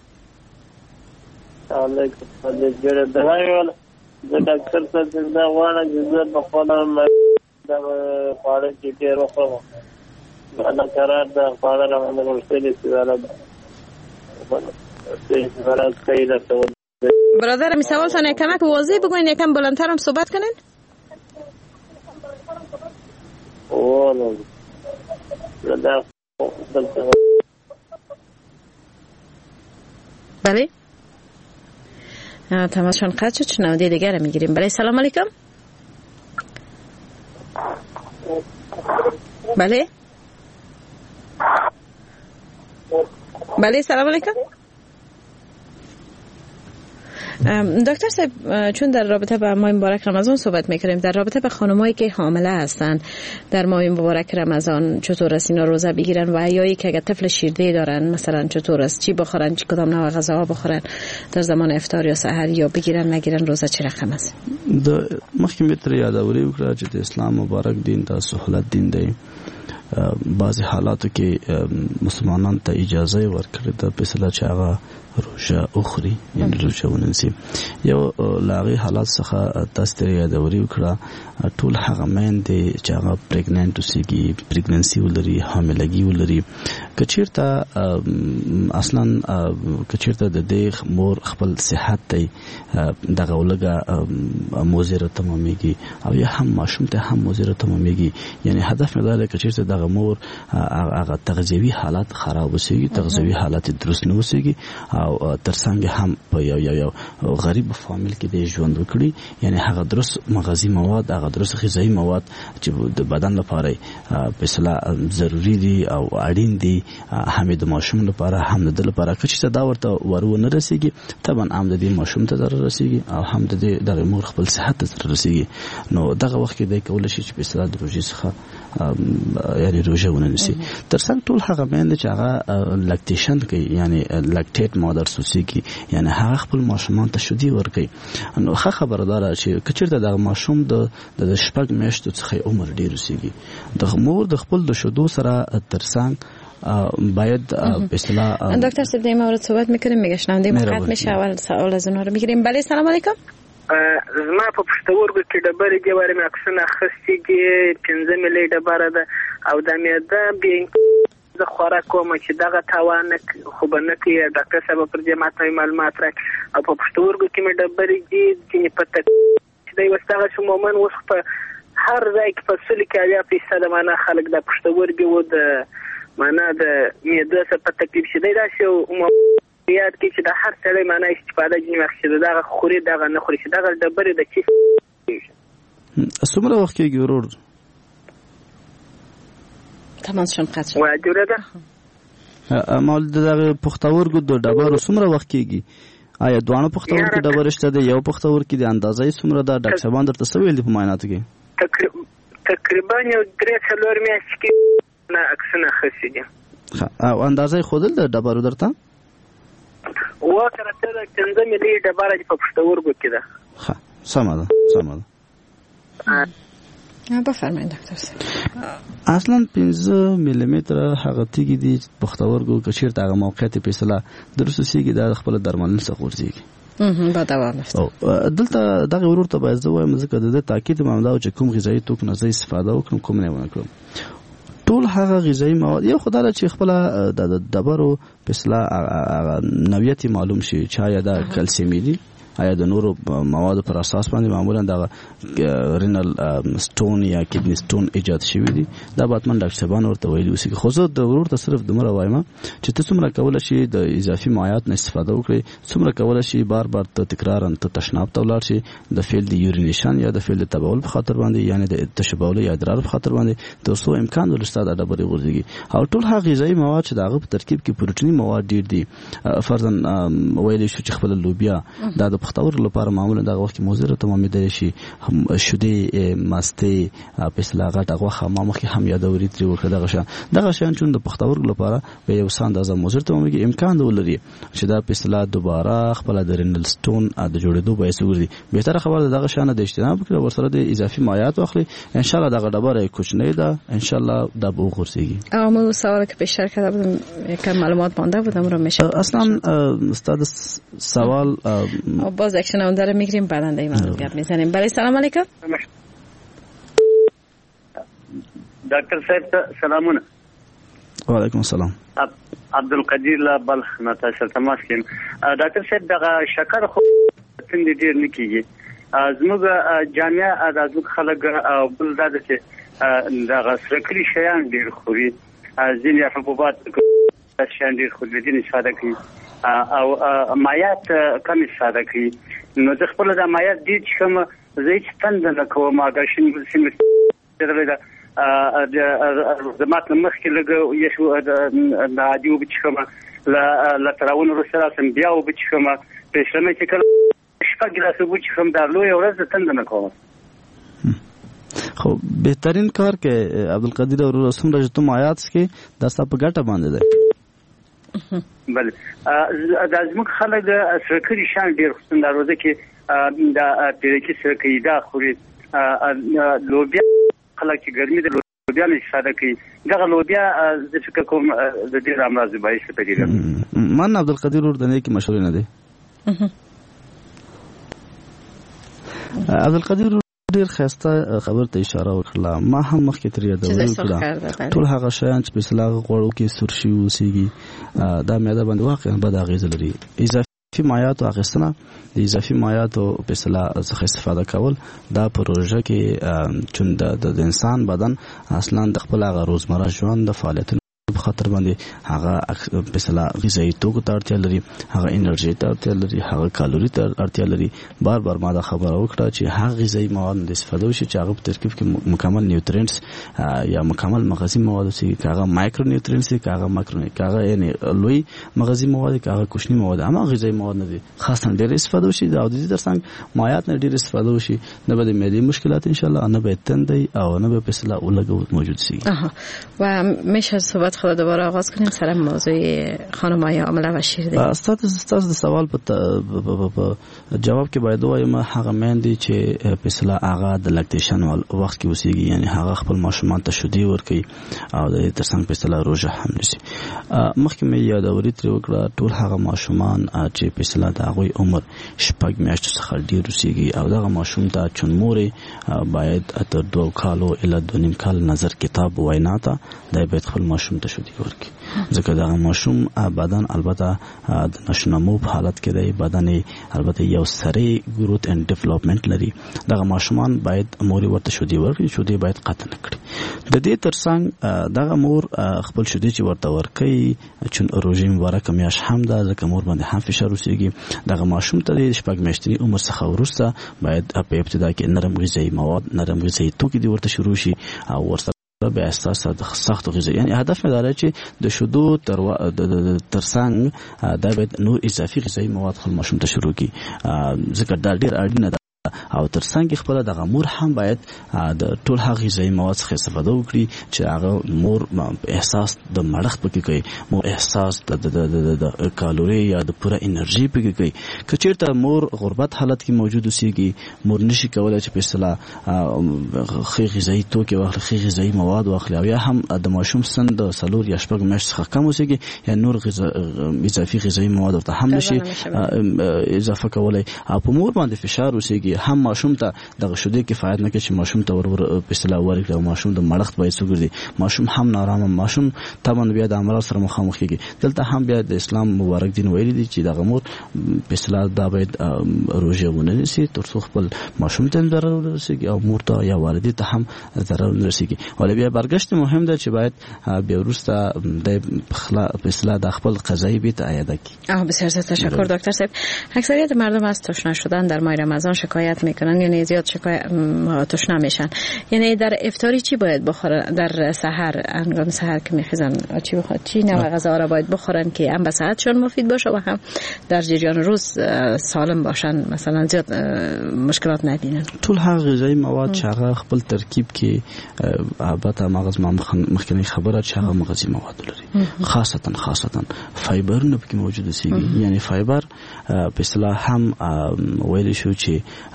علیکم السلام. جوړ درایول د ډاکټر صاحب دا وانه چې په خپل د پاره کې ډیر وخت انا قرار د پاره راوړل ورسېږي چې راځي ورته کېدا ته برادر می سوال تان کمک واضح بگوین یکم بلندتر هم صحبت کنین. اوه نو دا بله تماشان قطع شد. شنونده دیگر رو میگیریم. بله سلام علیکم. بله بله سلام علیکم. دکتر صاحب چون در رابطه با ماه مبارک رمضان صحبت میکنیم در رابطه با خانمایی که حامله هستند در ماه مبارک رمضان چطور است اینا روزه بگیرن و یا که اگر طفل شیرده دارن مثلا چطور است چی بخورن چی کدام نوع غذاها بخورن در زمان افطار یا سحر یا بگیرن نگیرن روزه چه رقم است؟ د مخکې تر یادوري وکړه چې د اسلام مبارک دین د سهولت دین دی بعضی حالاتو کې مسلمانان ته اجازه ورکړه د فیصله چې هغه روزه اخري یعنی روزه وننسي یو لاغي حالات څخه تاسو ته یادوري وکړه ټول هغه مېندې چې هغه پریګننټ اوسېږي پریګننسي ولري حاملګي ولري کچیرته اصلا کچیرته د دې مور خپل صحت ته دغه ولګه موزره تمامېږي او یا هم ماشوم ته هم موزره تمامېږي یعنی هدف مې دا دی کچیرته دغه مور هغه تغذیوي حالات خراب وسیږي تغذیوي حالات درست نه وسیږي او ترڅنګ هم په یو یو غریب فامیل کې د ژوند وکړي یعنی هغه درست مغذي مواد هغه درست غذایی مواد چې د بدن لپاره په اصطلاح ضروری دي او اړین دي هم د ماشوم لپاره هم د لپاره چې دا ورته ورونه رسیږي طبعا هم د دې ماشوم ته ضرر رسیږي او هم د دې د مور خپل صحت ته ضرر رسیږي نو دغه وخت کې د کول شي چې په اصطلاح د روزي څخه یعنی روزه وننسي ترڅنګ ټول هغه مېندې چې هغه لاکټیشن کوي یعنی لاکټیټ مادر سوسيږي یعنی هغه خپل ماشومان ته شودي ورکوي نو ښه خبردار چې کچیرته د ماشوم د د شپږ میاشتو څخه عمر ډیر وسیږي د مور د خپل د شودو سره ترڅنګ باید به اصطلاح دکتر صاحب در این مورد صحبت میکنیم میگه شنونده ما قطع میشه اول سوال از اونها رو میگیریم. بله سلام علیکم. زما په پښتورګو کې ډبرې دی واره مې اکسونه اخستې دي پنځه ملي ډبره ده او د معده بیا د خوراک کوم چې دغه تاوان خو به نه کوي ډاکټر صاحب پر دې ماته معلومات راکړي او په پښتورګو کې مې ډبرې دي چې په تک چې دی وستغه شو مومن اوس په هر ځای کې په سل کې اویا فیصد معنا خلک د پښتورګو و د معنا د معده څخه په تکلیف شي دا شو یاد کې چې د هر څړې معنا استفاده جنې مخکې دغه خوري دغه نه خوري دغه ډبرې د چی څومره وخت کې ورور تمام شم قطع واجوره ده مال دغه پختورګو د ډبرو څومره وخت کېږي آیا دوه پختور کې ډبر شته د یو پختور کې د اندازې څومره ده ډاکټر صاحب درته څه ویل دي په معایناتو کې تقریبا یو درې څلور میاشتې کې نه اکسونه خسي دي او اندازې خودل د ډبرو درته و تر څه د پنځه ملي ډبره په پښتورګو کې ده ها سمه ده سمه ده بفرمایئ دکتر صاحب اصلا پنځه ملي متر هغه تیږي دي پښتورګو کې چیرته هغه موقعیت په اصطلاح درسته سیږي د خپل درملنه څخه ورځي اه با دوام افته دلته دغه ورور ته باید زه وایم ځکه د تاکید مامدا چې کوم غذایی توک نه زی استفاده وکړم کوم نه ونکړم ټول هغه غذایی مواد یو خدای چې خپل د دبرو په اصطلاح نوعیت معلوم شي چا یا د کلسیم دي آیا د نورو موادو پر اساس باندې معمولا د رینل سټون یا کډنی سټون ایجاد شوی دی دا باتمن ډاکټر صاحبان ورته ویلي اوسي خو زه د ورور ته صرف دمر وایم چې ته څومره کولای شي د اضافي مایعات نه استفاده وکړي څومره کولای شي بار بار ته تکرارا ته تشناب ته ولاړ شي د فعل د یورینیشن یا د فعل د تبول په خاطر باندې یعنی د تشبول یا ادرار په خاطر باندې تر څو امکان ولسته د ډبرې ورځي او ټول هغه غذایی مواد چې دغه په ترکیب کې پروتینی مواد ډیر دي فرضاً ویلې شو چې خپل لوبیا دا د پختور لپاره معمولا دغه وخت مضر تمامېدل شي شودې ماسته په سلاغه دغه خامه مخکې هم یادوري تری وکړه دغه شان دغه شان چې د پختور لپاره په یو سان د مضر تمامېږي امکان ولري چې دا په اصطلاح دوباره خپل د رینل سټون د جوړېدو باعث وګرځي بهتره خبره دغه شان د اجتناب کړو ورسره د اضافي مایعات واخلي ان شاء الله دغه ډبره کوچنی ده ان شاء الله دا به وغورځيږي. اما سوال که پیشتر کرده بودم یکم معلومات مانده بودم رو میشه اصلا استاد سوال باز اکشن اون داره میگیریم بعدا در این موضوع گپ میزنیم. بله سلام علیکم دکتر صاحب سلامونه. و علیکم السلام. عبدالقدیر لا بلخ نتاشر تماس کیم. دکتر صاحب دغه شکر خو څنګه ډیر نکیږي زموږ جامعه د زموږ خلک او بل دا چې دغه سرکري شیان ډیر خوري ځینې حبوبات شیان ډیر خوري ځینې استفاده کوي او مایعات کم استفاده کوي نو د خپل د مایعات ډیر کوم زه هیڅ تند نه کوم اگر شین سیمه دا د مات مخکې لګو یشو د عادي وبچخمه لا تراون رسره سم بیا وبچخمه په شمه چې کله شپږ ګلاسه وبچخم دا لوی ورځ تند نه کوم. خو بهترین کار کې عبدالقدیر او رسوم راځي ته مایعات کې د تاسو په ګټه باندې ده. بله د ازمک خلک سرکري شان ډیر خوښن دروازه کې د پیرکی سرکري دا خوري لوبیا خلک چې ګرمي د لوبیا نه استفاده کوي دغه لوبیا د فکر کوم د ډیر امراض باعث کېږي. من عبدالقدیر ور د نه کې مشورې نه دي. عبدالقدیر ډیر خسته خبر ته اشاره وکړه ما هم مخکې تر یادول کړه ټول هغه شیان چې په اصطلاح غوړو کې سرشي وسیږي دا معده باندې واقعا بد اغیز لري. اضافي مایعات اخیستنه د اضافي مایعات په اصطلاح څخه استفاده کول دا پروژه کې چې د انسان بدن اصلا د خپل هغه روزمره ژوند د فعالیت په خاطر باندې هغه په اصطلاح غذایی توکو ته اړتیا لري هغه انرژي ته اړتیا لري هغه کالوري ته اړتیا لري. بار بار ما دا خبره وکړه چې هغه غذایی مواد د استفاده وشي چې هغه په ترکیب کې مکمل نیوټرینټس یا مکمل مغذي مواد وي چې هغه مایکرو نیوټرینټس دي هغه ماکرو هغه یعنی لوی مغذي مواد هغه کوچنی مواد اما غذایی مواد نه دي خاصه ډېر استفاده وشي دا د دې ترڅنګ مایعات نه ډېر استفاده وشي نه به د معدې مشکلات ان شاء الله نه به تندي او نه به په اصطلاح ولګو موجود شي. و میشه صحبت خود دوباره آغاز کنیم سر موضوع خانم‌های حامله و شیرده. استاد استاد د سوال په جواب کې باید وایم هغه مېندې چې په اصطلاح هغه د لاکټیشن وخت کې اوسېږي یعنی هغه خپل ماشومان ته شیدې ورکوي او د ترڅنګ په اصطلاح روزه هم نیسي. مخکې مې یادوري ترې وکړه ټول هغه ماشومان چې په اصطلاح د هغوی عمر شپږ میاشتو څخه ډېر اوسېږي او دغه ماشوم ته چونمورې باید تر دوه کالو الی دوه نیم کال نظر کتاب وینا ته دی باید خپل ماشوم ته شیدې ورکړي ځکه دغه ماشوم بدن البته د نشونمو په حالت کې دی بدن البته یو سری ګروت اند ډیولپمنٹ لري دغه ماشومان باید مور ورته شیدې ورکړي شیدې باید قطع نه کړي. د دې ترڅنګ دغه مور خپل شیدې چې ورته ورکوي چې روژیم ورکه میاش هم ده ځکه مور باندې هم فشار اوسېږي دغه ماشوم ته د شپږ میاشتني عمر څخه وروسته باید په ابتدا کې نرم غذایي مواد نرم غذایي توکي دې ورته شروع شي او ورسره به اساس د سخت غذا یعنی هدف مې دا چې د شودو تر د ترڅنګ دا به نور اضافي غذایي مواد خپل ماشوم ته شروع کی ځکه دا ډیر اړینه ده او ترڅنګ خپل د مور هم باید د ټول هغه غذایي مواد څخه استفاده وکړي چې هغه مور احساس د مړښت پکې کوي مور احساس د د کالوري یا د پوره انرژي پکې کوي. که چیرته مور غربت حالت کې موجود اوسېږي مور نشي کولای چې په اصطلاح ښه غذایي توکي واخلي ښه غذایي مواد واخلي او یا هم د ماشوم سن د څلور یا شپږ میاشتې څخه کم اوسېږي یا نور اضافي غذایي مواد ورته هم نشي اضافه کولای او په مور باندې فشار اوسېږي هم ماشوم ته د شودې کفایت نه کوي چې ماشوم ته ور ور په اصطلاح ورکړي ماشوم د مړښت باید وګرځي ماشوم هم نارامه ماشوم تمن بیا د امراض سره مخامخ کیږي دلته هم بیا د اسلام مبارک دین ویلي دي چې د غمور په اصطلاح دا باید روزه ونه نسی تر څو خپل ماشوم ته ضرر ورسیږي او مور ته یا والدې ته هم ضرر ورسیږي ولې بیا برګشت مهم ده چې باید بیا ورسته د په اصطلاح د خپل قضایی بیت عیاده کی. بسیار تشکر دکتر صاحب. اکثریت مردم از تشنه شدن در ماه رمضان شکایت میکنن یعنی زیاد شکایت تشنه میشن. یعنی در افطاری چی باید بخورن؟ در سحر هنگام سحر که میخیزن چی بخورن؟ چی نوع غذا را باید بخورن که هم به صحتشون مفید باشه و هم در جریان روز سالم باشن مثلا زیاد مشکلات نبینن؟ ټول هغه غذایی مواد چې هغه خپل ترکیب کې البته مغز ما مخکنی خبره چې هغه مغذي مواد لري خاصتا خاصتا فایبر نه پکې موجود دي یعنی فایبر په اصطلاح هم ویل شو چې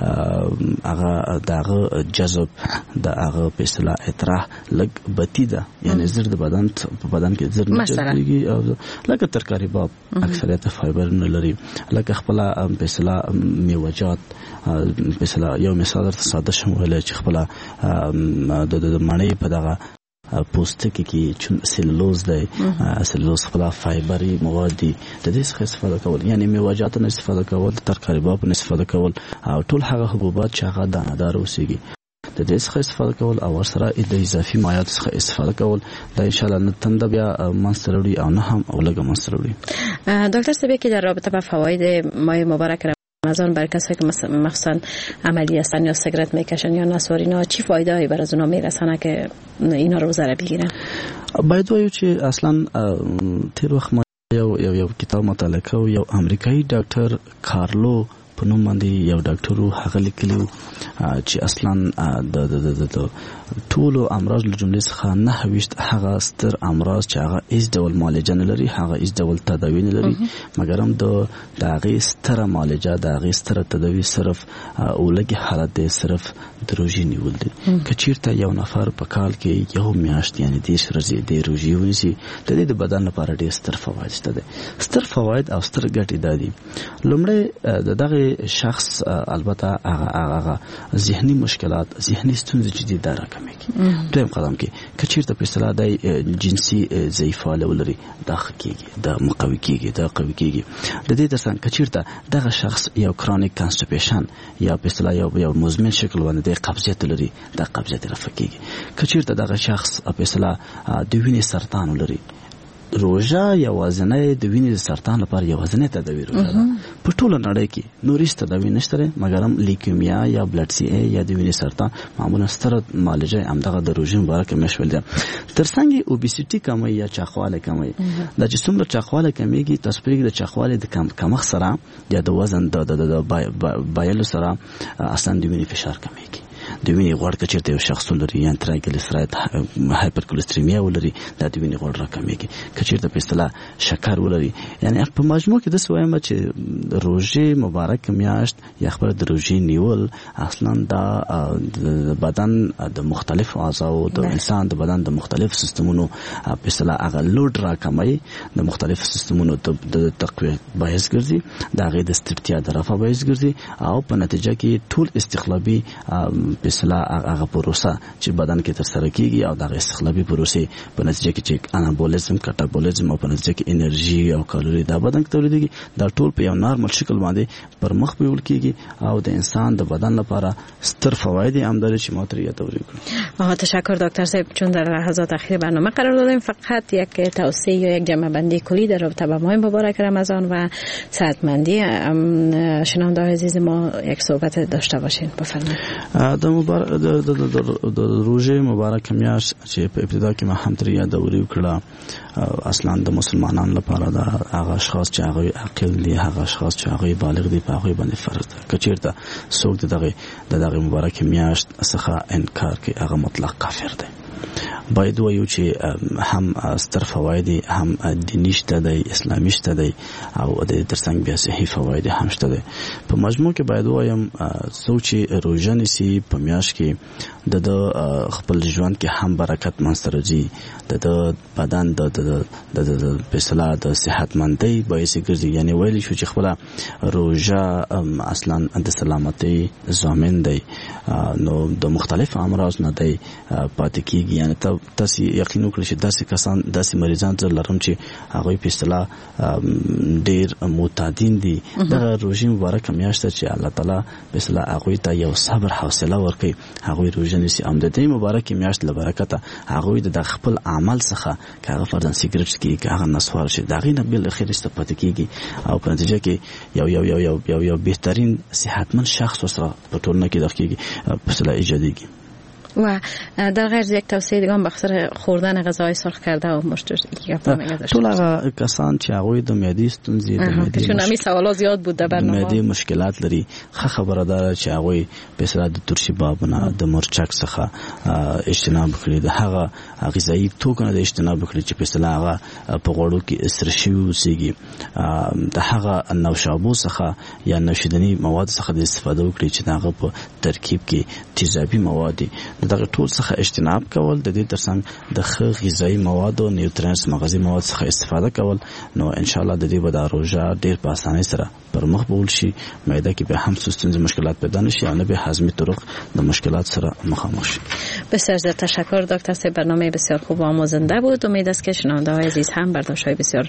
هغه دغه جذب د هغه په اصطلاح اطراح لګ بتی ده یعنی زر د بدن په بدن کې زر نه کېږي او لکه ترکاری باب اکثریت فایبر نه لري لکه خپل په اصطلاح میوجات په اصطلاح یو مثال درته ساده شم ویل چې خپل د مڼې په دغه پوستکی کې چون سلولوز دی سلولوز خپل فایبري مواد دي د دې څخه استفاده کول یعنی میوجات نه استفاده کول ترکاری باب نه استفاده کول او ټول هغه حبوبات چې هغه دانه‌دار اوسېږي د دې څخه استفاده کول او سره د اضافي مایعات څخه استفاده کول دا ان شاء الله نه تند بیا منستروړي او نه هم اولګه منستروړي. دکتر صاحب که در رابطه با فواید ماه مبارک رمضان برای کسایی که مثلا عملی هستن یا سیگارت میکشن یا نسوار اینا چی فایده هایی بر از اونا میرسنه که اینا روزه را بگیرن؟ باید وایو چې اصلا تیر وخت ما یو یو یو کتاب مطالعه کوم یو امریکایي ډاکټر کارلو په نوم باندې یو ډاکټر هغه لیکلی چې اصلا د د د ټولو امراض له جملې څخه نه هویشت هغه ستر امراض چې هغه هیڅ ډول معالجه نه لري هغه هیڅ ډول تداوی نه لري مګر هم د د هغې ستره معالجه د هغې ستره تداوی صرف اولګي حالت دی صرف د روژې نیول دي که چېرته یو نفر په کال کې یو میاشت یعنی دېرش ورځې د روژې ونیسي د دې د بدن لپاره ډېر ستر فواید شته دی ستر فواید او ستر ګټې دا دي لومړی د دغې شخص البته هغه هغه ذهني مشکلات ذهني ستونزې چې دي دا راکمېږي دویم قدم کې که چېرته په اصطلاح دی جنسي ضعیفوالی ولري دا ښه کېږي دا مقوي کېږي دا قوي کېږي د دې ترڅنګ که چېرته دغه شخص یو کرونیک کانسټیپیشن یا په اصطلاح یو یو مزمن شکل باندې د قبضیت لري دا قبضیت رفع کېږي که چېرته دغه شخص په اصطلاح د وینې سرطان ولري روژه یوازینی د وینې د سرطان لپاره یوازینی تداوی روژه ده په ټوله نړۍ کې نور هیڅ تداوی نشته مګر هم لیکیمیا یا بلډ سی ای یا د وینې سرطان معمولا ستره معالجه همدغه د روژې مبارکه میاشت ده ترڅنګ اوبیسیټي کموي یا چاقوالی کموي دا چې څومره چاقوالی کمیږي تاسو پرېږدئ د چاقوالی د کمښت سره یا د وزن د بایلو سره اصلا د وینې فشار کمیږي د وینې غوړ که چېرته یو شخص ولري یا ترایګلیسراید هایپرکولستریمیا ولري دا د وینې غوړ راکمېږي که چېرته په اصطلاح شکر ولري یعنی په مجموع کې داسې وایم چې روژې مبارک میاشت یا خپله د روژې نیول اصلا دا د بدن د مختلفو اعضاو د انسان د بدن د مختلفو سیستمونو په اصطلاح هغه لوډ راکموي د مختلفو سیستمونو د تقویه باعث ګرځي د هغې د ستړتیا د رفع باعث ګرځي او په نتیجه کې ټول استخلابي په اصطلاح هغه پروسه چې بدن کې ترسره کیږي او دغه استخلابي پروسې په نتیجه کې چې انابولیزم کټابولیزم او په نتیجه کې انرژي او کالوري دا بدن کې تولیدېږي دا ټول په یو نارمل شکل باندې پر مخ بیول کیږي او د انسان د بدن لپاره ستر فواید هم داره چې ما ترې یادولې کړم. تشکر دکتر صاحب چون در لحظات اخیر برنامه قرار دادیم فقط یک توصیه یا یک جمع بندی کلی در رابطه با ماه مبارک رمضان و صحتمندی شنونده‌های عزیز ما یک صحبت داشته باشین بفرمایید. د مبارک د روژې مبارک میاشت چې په ابتدا کې ما هم ترې یادولې وکړه اصلا د مسلمانانو لپاره دا هغه اشخاص چې هغوی عاقل دي هغه اشخاص چې هغوی بالغ دي په هغوی باندې فرض ده که چېرته څوک د دغې د دغې مبارکې میاشت څخه انکار کوي هغه مطلق کافر دی باید وایو چې هم ستر فواید هم دینی شته دی اسلامي شته دی او د ترڅنګ بیا صحي فواید هم شته دی. په مجموع کې باید وایم سوچ روزه نیسي په میاشت کې د خپل ژوند کې هم برکت منځته راځي، د بدن د د د پسلا د صحتمندۍ باعث ګرځي. یعنی ویلی شو چې خپل روزه اصلا د سلامتۍ ضامن دی، نو د مختلف امراض نه دی پاتې کیږي. یعنی تاسو یقین وکړئ چې داسې کسان داسې مریضان زه لرم چې هغوی په اصطلاح ډیر معتادین دي. دغه روژې مبارکه میاشت چې الله تعالی په اصطلاح هغوی ته یو صبر حوصله ورکوي، هغوی روژه نیسي. هم د دې مبارکې میاشت له برکته هغوی د خپل عمل څخه که هغه فرضاً سیګرټ څکي، که هغه نسوار شي، د هغې نه بالاخره استفاده کیږي او په نتیجه کې یو یو یو یو یو یو بهترین صحتمند شخص سره په ټولنه کې داخل کیږي، په اصطلاح ایجادیږي. و در غیر یک توصیه دیگه هم بخاطر خوردن غذای سرخ کرده و مشتر ټول هغه کسان چې هغه د معدې ستونزې د معدې چون همي سوالات زیاد بود در برنامه معدې مشکلات لري، خه خبره ده چې هغه په اصطلاح د ترشی بابونه د مرچک څخه اجتناب کړي، د هغه غذایی توکو نه اجتناب کړي چې په اصطلاح هغه په غوړو کې اسرشي وسیږي، د هغه نوشابو څخه یا نوشیدنی مواد څخه د استفاده وکړي چې هغه په ترکیب کې تیزابي مواد دي. دغه ټول څخه اجتناب کول، د دې ترڅنګ د ښه غذایی مواد او نیوټرینټس مغذي مواد څخه استفاده کول، نو ان شاء الله د دې به د روژه ډیر په اسانۍ سره پر مخ بول شي، معده کې به هم ستونزې مشکلات پیدا نشي او نه به هضمي طرق د مشکلات سره مخامخ شي. بسیار زیاد تشکر دکتر صاحب، برنامه بسیار خوب و آموزنده بود. امید است که شنونده های عزیز هم برداشت‌های بسیار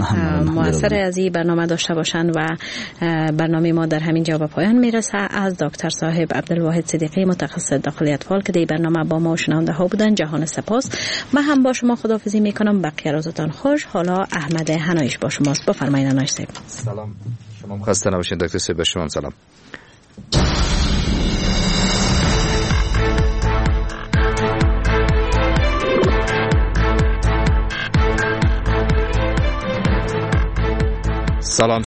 موثر از این برنامه داشته باشند و برنامه ما در همین جا به پایان میرسه. از دکتر صاحب عبدالواحد صدیقی متخصص داخلی اطفال که در برنامه با ما شنونده ها بودن جهان سپاس. من هم با شما خداحافظی میکنم، بقیه روزتان خوش. حالا احمد هنایش با شماست. بفرمایید هنایش صاحب. سلام، شما خسته نباشید دکتر صاحب. به شما سلام. سلام